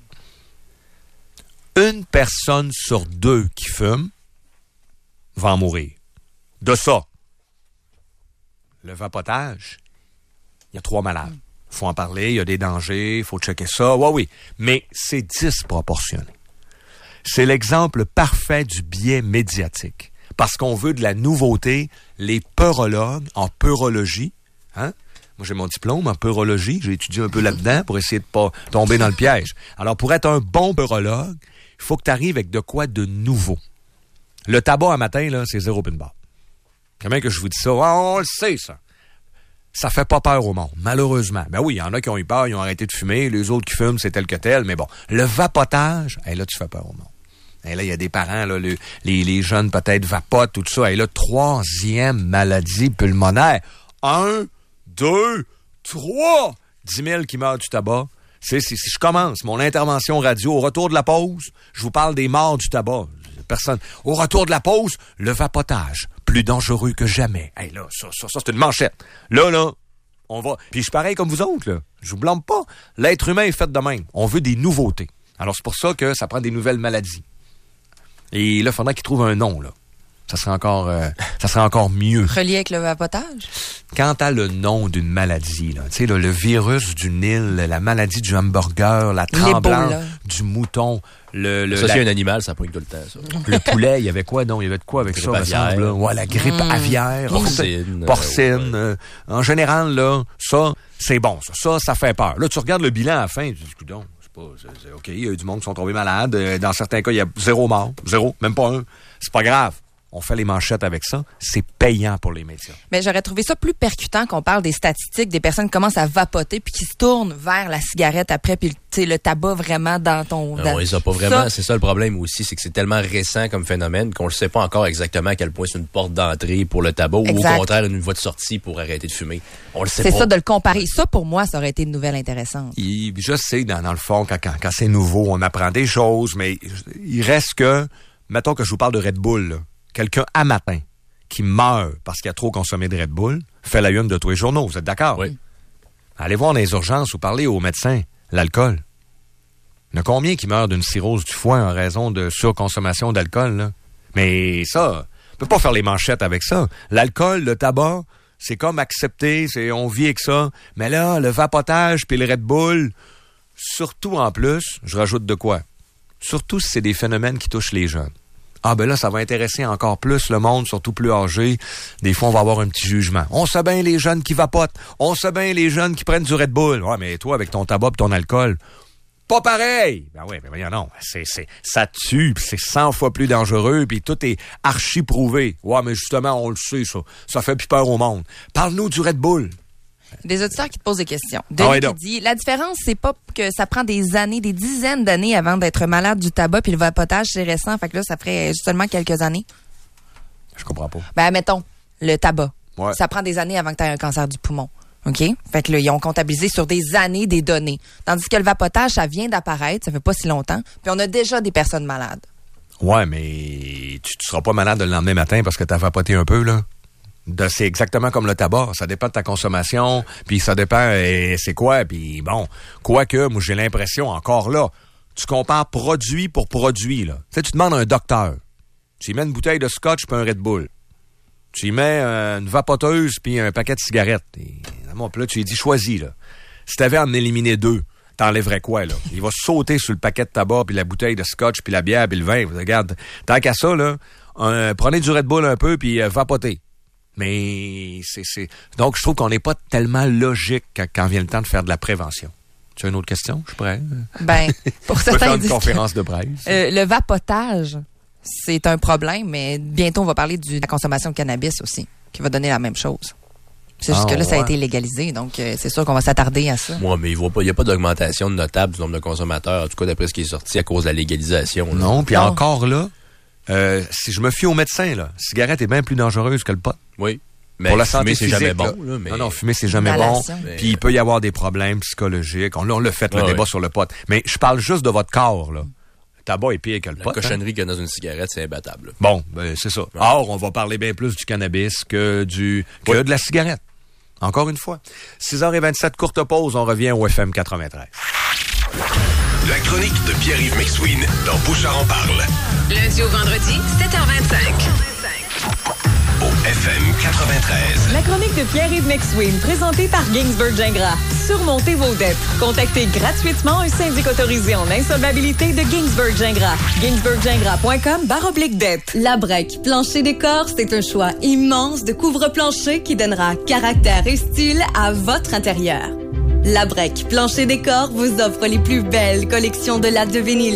Une personne sur deux qui fume va en mourir. De ça, le vapotage, il y a trois malades. Il faut en parler, il y a des dangers, il faut checker ça. Oui, oui, mais c'est disproportionné. C'est l'exemple parfait du biais médiatique. Parce qu'on veut de la nouveauté, les peurologues en peurologie, hein? Moi, j'ai mon diplôme en peurologie, j'ai étudié un peu là-dedans pour essayer de pas tomber dans le piège. Alors, pour être un bon peurologue, il faut que tu arrives avec de quoi de nouveau. Le tabac, un matin, là, c'est zéro pin barre. Comment que je vous dis ça? Ah, on le sait, ça. Ça fait pas peur au monde, malheureusement. Ben oui, il y en a qui ont eu peur, ils ont arrêté de fumer. Les autres qui fument, c'est tel que tel. Mais bon, le vapotage, hey, là, tu fais peur au monde. Et là, il y a des parents, là, le, les, les jeunes peut-être vapotent, tout ça. Et là, troisième maladie pulmonaire. Un, deux, trois. Dix mille qui meurent du tabac. C'est, c'est, si je commence mon intervention radio au retour de la pause, je vous parle des morts du tabac. Personne. Au retour de la pause, le vapotage. Plus dangereux que jamais. Hey, là, ça, ça, ça, c'est une manchette. Là, là, on va... Puis je suis pareil comme vous autres, là. Je vous blâme pas. L'être humain est fait de même. On veut des nouveautés. Alors, c'est pour ça que ça prend des nouvelles maladies. Et là, il faudrait qu'ils trouvent un nom, là. Ça serait encore, euh, ça serait encore mieux. Relié avec le vapotage? Quand t'as le nom d'une maladie, là, tu sais, le virus du Nil, la maladie du hamburger, la tremblante du mouton, le... le ça, la... c'est un animal, ça pointe tout le temps, ça. Le poulet, il y avait quoi, donc? Il y avait de quoi avec grippe ça, aviaire. me semble, là? Ouais, la grippe mmh. aviaire. Porcine. Porcine. Euh, en général, là, ça, c'est bon, ça. Ça, ça fait peur. Là, tu regardes le bilan à la fin, tu dis, coudonc. C'est, c'est OK, il y a eu du monde qui sont tombés malades. Dans certains cas, il y a zéro mort. Zéro, même pas un. C'est pas grave. On fait les manchettes avec ça. C'est payant pour les médias. Mais j'aurais trouvé ça plus percutant qu'on parle des statistiques, des personnes qui commencent à vapoter puis qui se tournent vers la cigarette après puis le tabac vraiment dans ton... Non, dans... on les a pas vraiment. Ça, c'est ça le problème aussi, c'est que c'est tellement récent comme phénomène qu'on ne sait pas encore exactement à quel point c'est une porte d'entrée pour le tabac exact. Ou au contraire une voie de sortie pour arrêter de fumer. On le sait c'est pas. C'est ça de le comparer. Ça, pour moi, ça aurait été une nouvelle intéressante. Il, je sais, dans, dans le fond, quand, quand, quand c'est nouveau, on apprend des choses, mais il reste que... Mettons que je vous parle de Red Bull, là. Quelqu'un à matin qui meurt parce qu'il a trop consommé de Red Bull fait la une de tous les journaux. Vous êtes d'accord? Oui. Allez voir dans les urgences ou parlez aux médecins. L'alcool. Il y en a combien qui meurent d'une cirrhose du foie en raison de surconsommation d'alcool, là? Mais ça, on peut pas faire les manchettes avec ça. L'alcool, le tabac, c'est comme accepter, c'est, on vit avec ça. Mais là, le vapotage puis le Red Bull, surtout en plus, je rajoute de quoi? Surtout si c'est des phénomènes qui touchent les jeunes. Ah ben là, ça va intéresser encore plus le monde, surtout plus âgé. Des fois, on va avoir un petit jugement. On sait bien les jeunes qui vapotent. On sait bien les jeunes qui prennent du Red Bull. Ouais, mais toi, avec ton tabac et ton alcool, pas pareil. Ben oui, ben voyons non. C'est, c'est, ça tue, pis c'est cent fois plus dangereux, puis tout est archi prouvé. Ouais, mais justement, on le sait, ça. Ça fait plus peur au monde. Parle-nous du Red Bull. Des auditeurs qui te posent des questions. Denis ah ouais, qui dit, la différence, c'est pas que ça prend des années, des dizaines d'années avant d'être malade du tabac, puis le vapotage, c'est récent. Fait que là, ça ferait seulement quelques années. Je comprends pas. Ben, mettons, le tabac. Ouais. Ça prend des années avant que tu aies un cancer du poumon. OK? Fait que là, ils ont comptabilisé sur des années des données. Tandis que le vapotage, ça vient d'apparaître, ça fait pas si longtemps, puis on a déjà des personnes malades. Ouais, mais tu, tu seras pas malade le lendemain matin parce que t'as vapoté un peu, là. De, c'est exactement comme le tabac. Ça dépend de ta consommation, puis ça dépend et c'est quoi. Puis bon, quoique, moi, j'ai l'impression, encore là, tu compares produit pour produit, là. Tu sais, tu demandes à un docteur. Tu y mets une bouteille de scotch puis un Red Bull. Tu y mets euh, une vapoteuse puis un paquet de cigarettes. Et, puis là, tu lui dis, choisis, là. Si t'avais à en éliminer deux, t'enlèverais quoi, là? Il va sauter sur le paquet de tabac puis la bouteille de scotch puis la bière puis le vin. Regarde, tant qu'à ça, là, un, prenez du Red Bull un peu puis euh, vapotez. Mais c'est, c'est... Donc, je trouve qu'on n'est pas tellement logique quand, quand vient le temps de faire de la prévention. Tu as une autre question? Je suis prêt. Ben, pour certains... faire une conférence de presse. Euh, le vapotage, c'est un problème, mais bientôt, on va parler de la consommation de cannabis aussi, qui va donner la même chose. C'est juste ah, que là, ouais. ça a été légalisé, donc euh, c'est sûr qu'on va s'attarder à ça. Moi, mais il n'y a pas d'augmentation notable du nombre de consommateurs, en tout cas d'après ce qui est sorti à cause de la légalisation. Là. Non, puis encore là, Euh, si je me fie au médecin, là, cigarette est bien plus dangereuse que le pot. Oui. Mais pour la fumer, santé c'est physique, jamais bon. Là. Là, mais... Non, non, fumer, c'est jamais bon. Mais... Puis il peut y avoir des problèmes psychologiques. On, là, on l'a fait, le ah, débat oui. sur le pot. Mais je parle juste de votre corps, là. Le tabac est pire que le la pot. La cochonnerie hein? qu'il y a dans une cigarette, c'est imbattable. Bon, ben, c'est ça. Ouais. Or, on va parler bien plus du cannabis que du que oui. de la cigarette. Encore une fois. six heures vingt-sept, courte pause, on revient au F M quatre-vingt-treize. La chronique de Pierre-Yves McSween dans Bouchard en parle. Lundi au vendredi, sept heures vingt-cinq. Au F M quatre-vingt-treize. La chronique de Pierre-Yves McSween, présentée par Ginsberg Gingras. Surmontez vos dettes. Contactez gratuitement un syndic autorisé en insolvabilité de Ginsberg Gingras. ginsberg gingras point com barre oblique dette. Labrec Plancher Décor, c'est un choix immense de couvre-plancher qui donnera caractère et style à votre intérieur. Labrec Plancher Décor vous offre les plus belles collections de lattes de vinyle.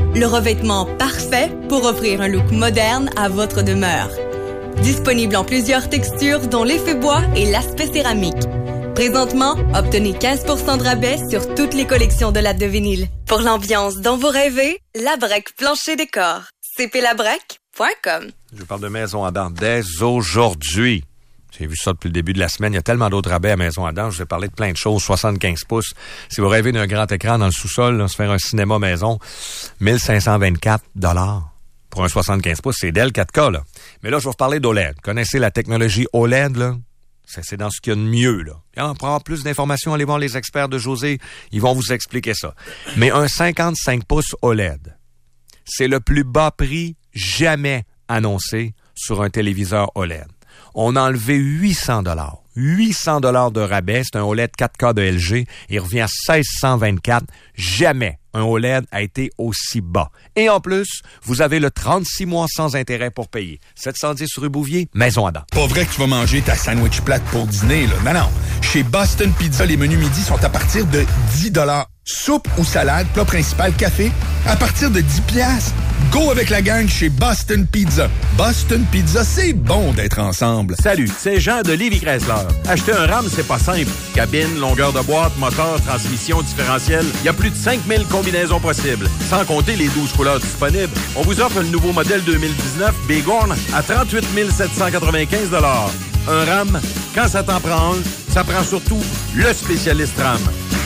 le revêtement parfait pour offrir un look moderne à votre demeure. Disponible en plusieurs textures dont l'effet bois et l'aspect céramique. Présentement, obtenez quinze pour cent de rabais sur toutes les collections de lattes de vinyle. Pour l'ambiance dont vous rêvez, Labrec Plancher Décor. c p labrec point com. Je parle de Maison Adam dès aujourd'hui. J'ai vu ça depuis le début de la semaine. Il y a tellement d'autres rabais à Maison Adam. Je vais parler de plein de choses. soixante-quinze pouces. Si vous rêvez d'un grand écran dans le sous-sol, là, se faire un cinéma maison, mille cinq cent vingt-quatre dollars. Pour un soixante-quinze pouces, c'est Dell quatre K, là. Mais là, je vais vous parler d'O L E D. Connaissez la technologie O L E D, là? C'est, c'est dans ce qu'il y a de mieux, là. Et en prendre plus d'informations, allez voir les experts de José. Ils vont vous expliquer ça. Mais un cinquante-cinq pouces O L E D, c'est le plus bas prix jamais annoncé sur un téléviseur O L E D. On a enlevé huit cents dollars. huit cents dollars de rabais. C'est un O L E D quatre K de L G. Il revient à seize cent vingt-quatre. Jamais un O L E D a été aussi bas. Et en plus, vous avez le trente-six mois sans intérêt pour payer. sept cent dix rue Bouvier, Maison Adam. Pas vrai que tu vas manger ta sandwich plate pour dîner, là. Non, non. Chez Boston Pizza, les menus midi sont à partir de dix dollars. Soupe ou salade, plat principal, café, à partir de dix piastres. Go avec la gang chez Boston Pizza. Boston Pizza, c'est bon d'être ensemble. Salut, c'est Jean de Lévis Chrysler. Acheter un RAM, c'est pas simple. Cabine, longueur de boîte, moteur, transmission, différentiel. Il y a plus de cinq mille combinaisons possibles. Sans compter les douze couleurs disponibles. On vous offre le nouveau modèle deux mille dix-neuf Bighorn à trente-huit mille sept cent quatre-vingt-quinze dollars. Un RAM, quand ça t'en prend un, ça prend surtout le spécialiste RAM.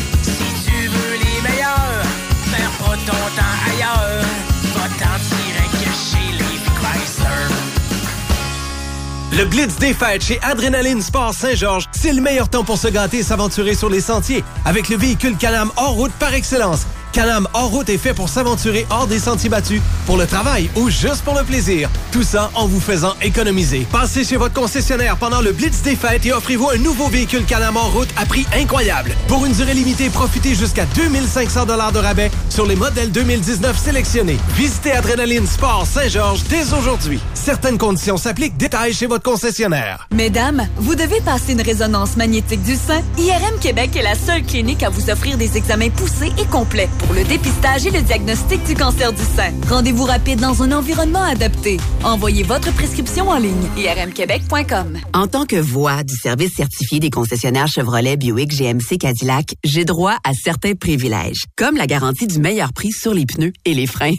Perds pas ton temps ailleurs, va-t'en direct chez les Chrysler. Le Blitz des fêtes chez Adrénaline Sport Saint-Georges, c'est le meilleur temps pour se gâter et s'aventurer sur les sentiers avec le véhicule Can-Am hors route par excellence. Can-Am hors route est fait pour s'aventurer hors des sentiers battus, pour le travail ou juste pour le plaisir. Tout ça en vous faisant économiser. Passez chez votre concessionnaire pendant le Blitz des fêtes et offrez-vous un nouveau véhicule Can-Am hors route à prix incroyable. Pour une durée limitée, profitez jusqu'à deux mille cinq cents dollars de rabais sur les modèles deux mille dix-neuf sélectionnés. Visitez Adrénaline Sport Saint-Georges dès aujourd'hui. Certaines conditions s'appliquent. Détails chez votre concessionnaire. Mesdames, vous devez passer une résonance magnétique du sein. I R M Québec est la seule clinique à vous offrir des examens poussés et complets pour le dépistage et le diagnostic du cancer du sein. Rendez-vous rapide dans un environnement adapté. Envoyez votre prescription en ligne. I R M québec point com. En tant que voix du service certifié des concessionnaires Chevrolet, Buick, G M C, Cadillac, j'ai droit à certains privilèges, comme la garantie du meilleur prix sur les pneus et les freins.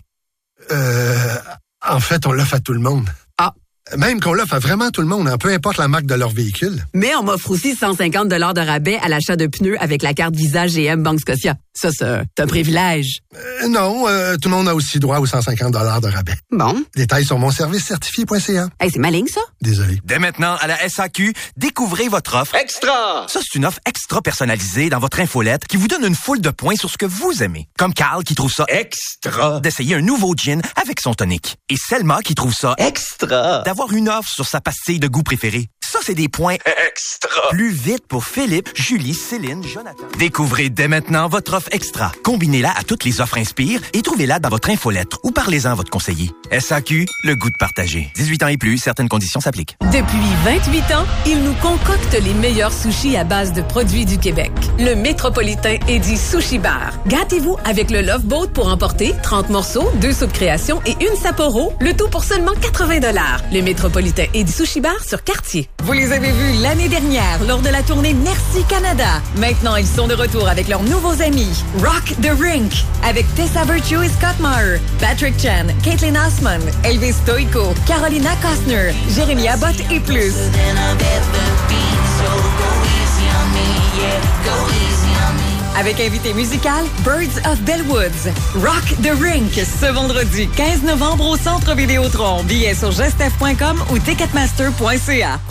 Euh... En fait, on l'offre à tout le monde. Ah. Même qu'on l'offre à vraiment tout le monde, hein, peu importe la marque de leur véhicule. Mais on m'offre aussi cent cinquante dollars de rabais à l'achat de pneus avec la carte Visa G M Banque Scotia. Ça, c'est un privilège. Euh, non, euh, tout le monde a aussi droit aux cent cinquante dollars de rabais. Bon. Détails sur mon service certifié point c a. Hey, c'est ma ligne, ça? Désolé. Dès maintenant, à la S A Q, découvrez votre offre Extra! Ça, c'est une offre extra personnalisée dans votre infolette qui vous donne une foule de points sur ce que vous aimez. Comme Carl qui trouve ça extra d'essayer un nouveau gin avec son tonic. Et Selma qui trouve ça extra d'avoir une offre sur sa pastille de goût préférée. Ça, c'est des points extra. Plus vite pour Philippe, Julie, Céline, Jonathan. Découvrez dès maintenant votre offre extra. Combinez-la à toutes les offres Inspire et trouvez-la dans votre infolettre ou parlez-en à votre conseiller. S A Q, le goût de partager. dix-huit ans et plus, certaines conditions s'appliquent. Depuis vingt-huit ans, il nous concocte les meilleurs sushis à base de produits du Québec. Le Métropolitain Eddie Sushi Bar. Gâtez-vous avec le Love Boat pour emporter trente morceaux, deux soupes création et une Sapporo, le tout pour seulement quatre-vingts dollars. Le Métropolitain Eddie Sushi Bar sur Cartier. Vous les avez vus l'année dernière lors de la tournée Merci Canada. Maintenant, ils sont de retour avec leurs nouveaux amis. Rock the Rink avec Tessa Virtue et Scott Maher, Patrick Chan, Caitlin Osman, Elvis Stoico, Carolina Costner, Jérémy Abbott et plus. Avec invité musical Birds of Bellwoods. Rock the Rink ce vendredi quinze novembre au Centre Vidéotron. Billets sur gestef point com ou ticketmaster point c a.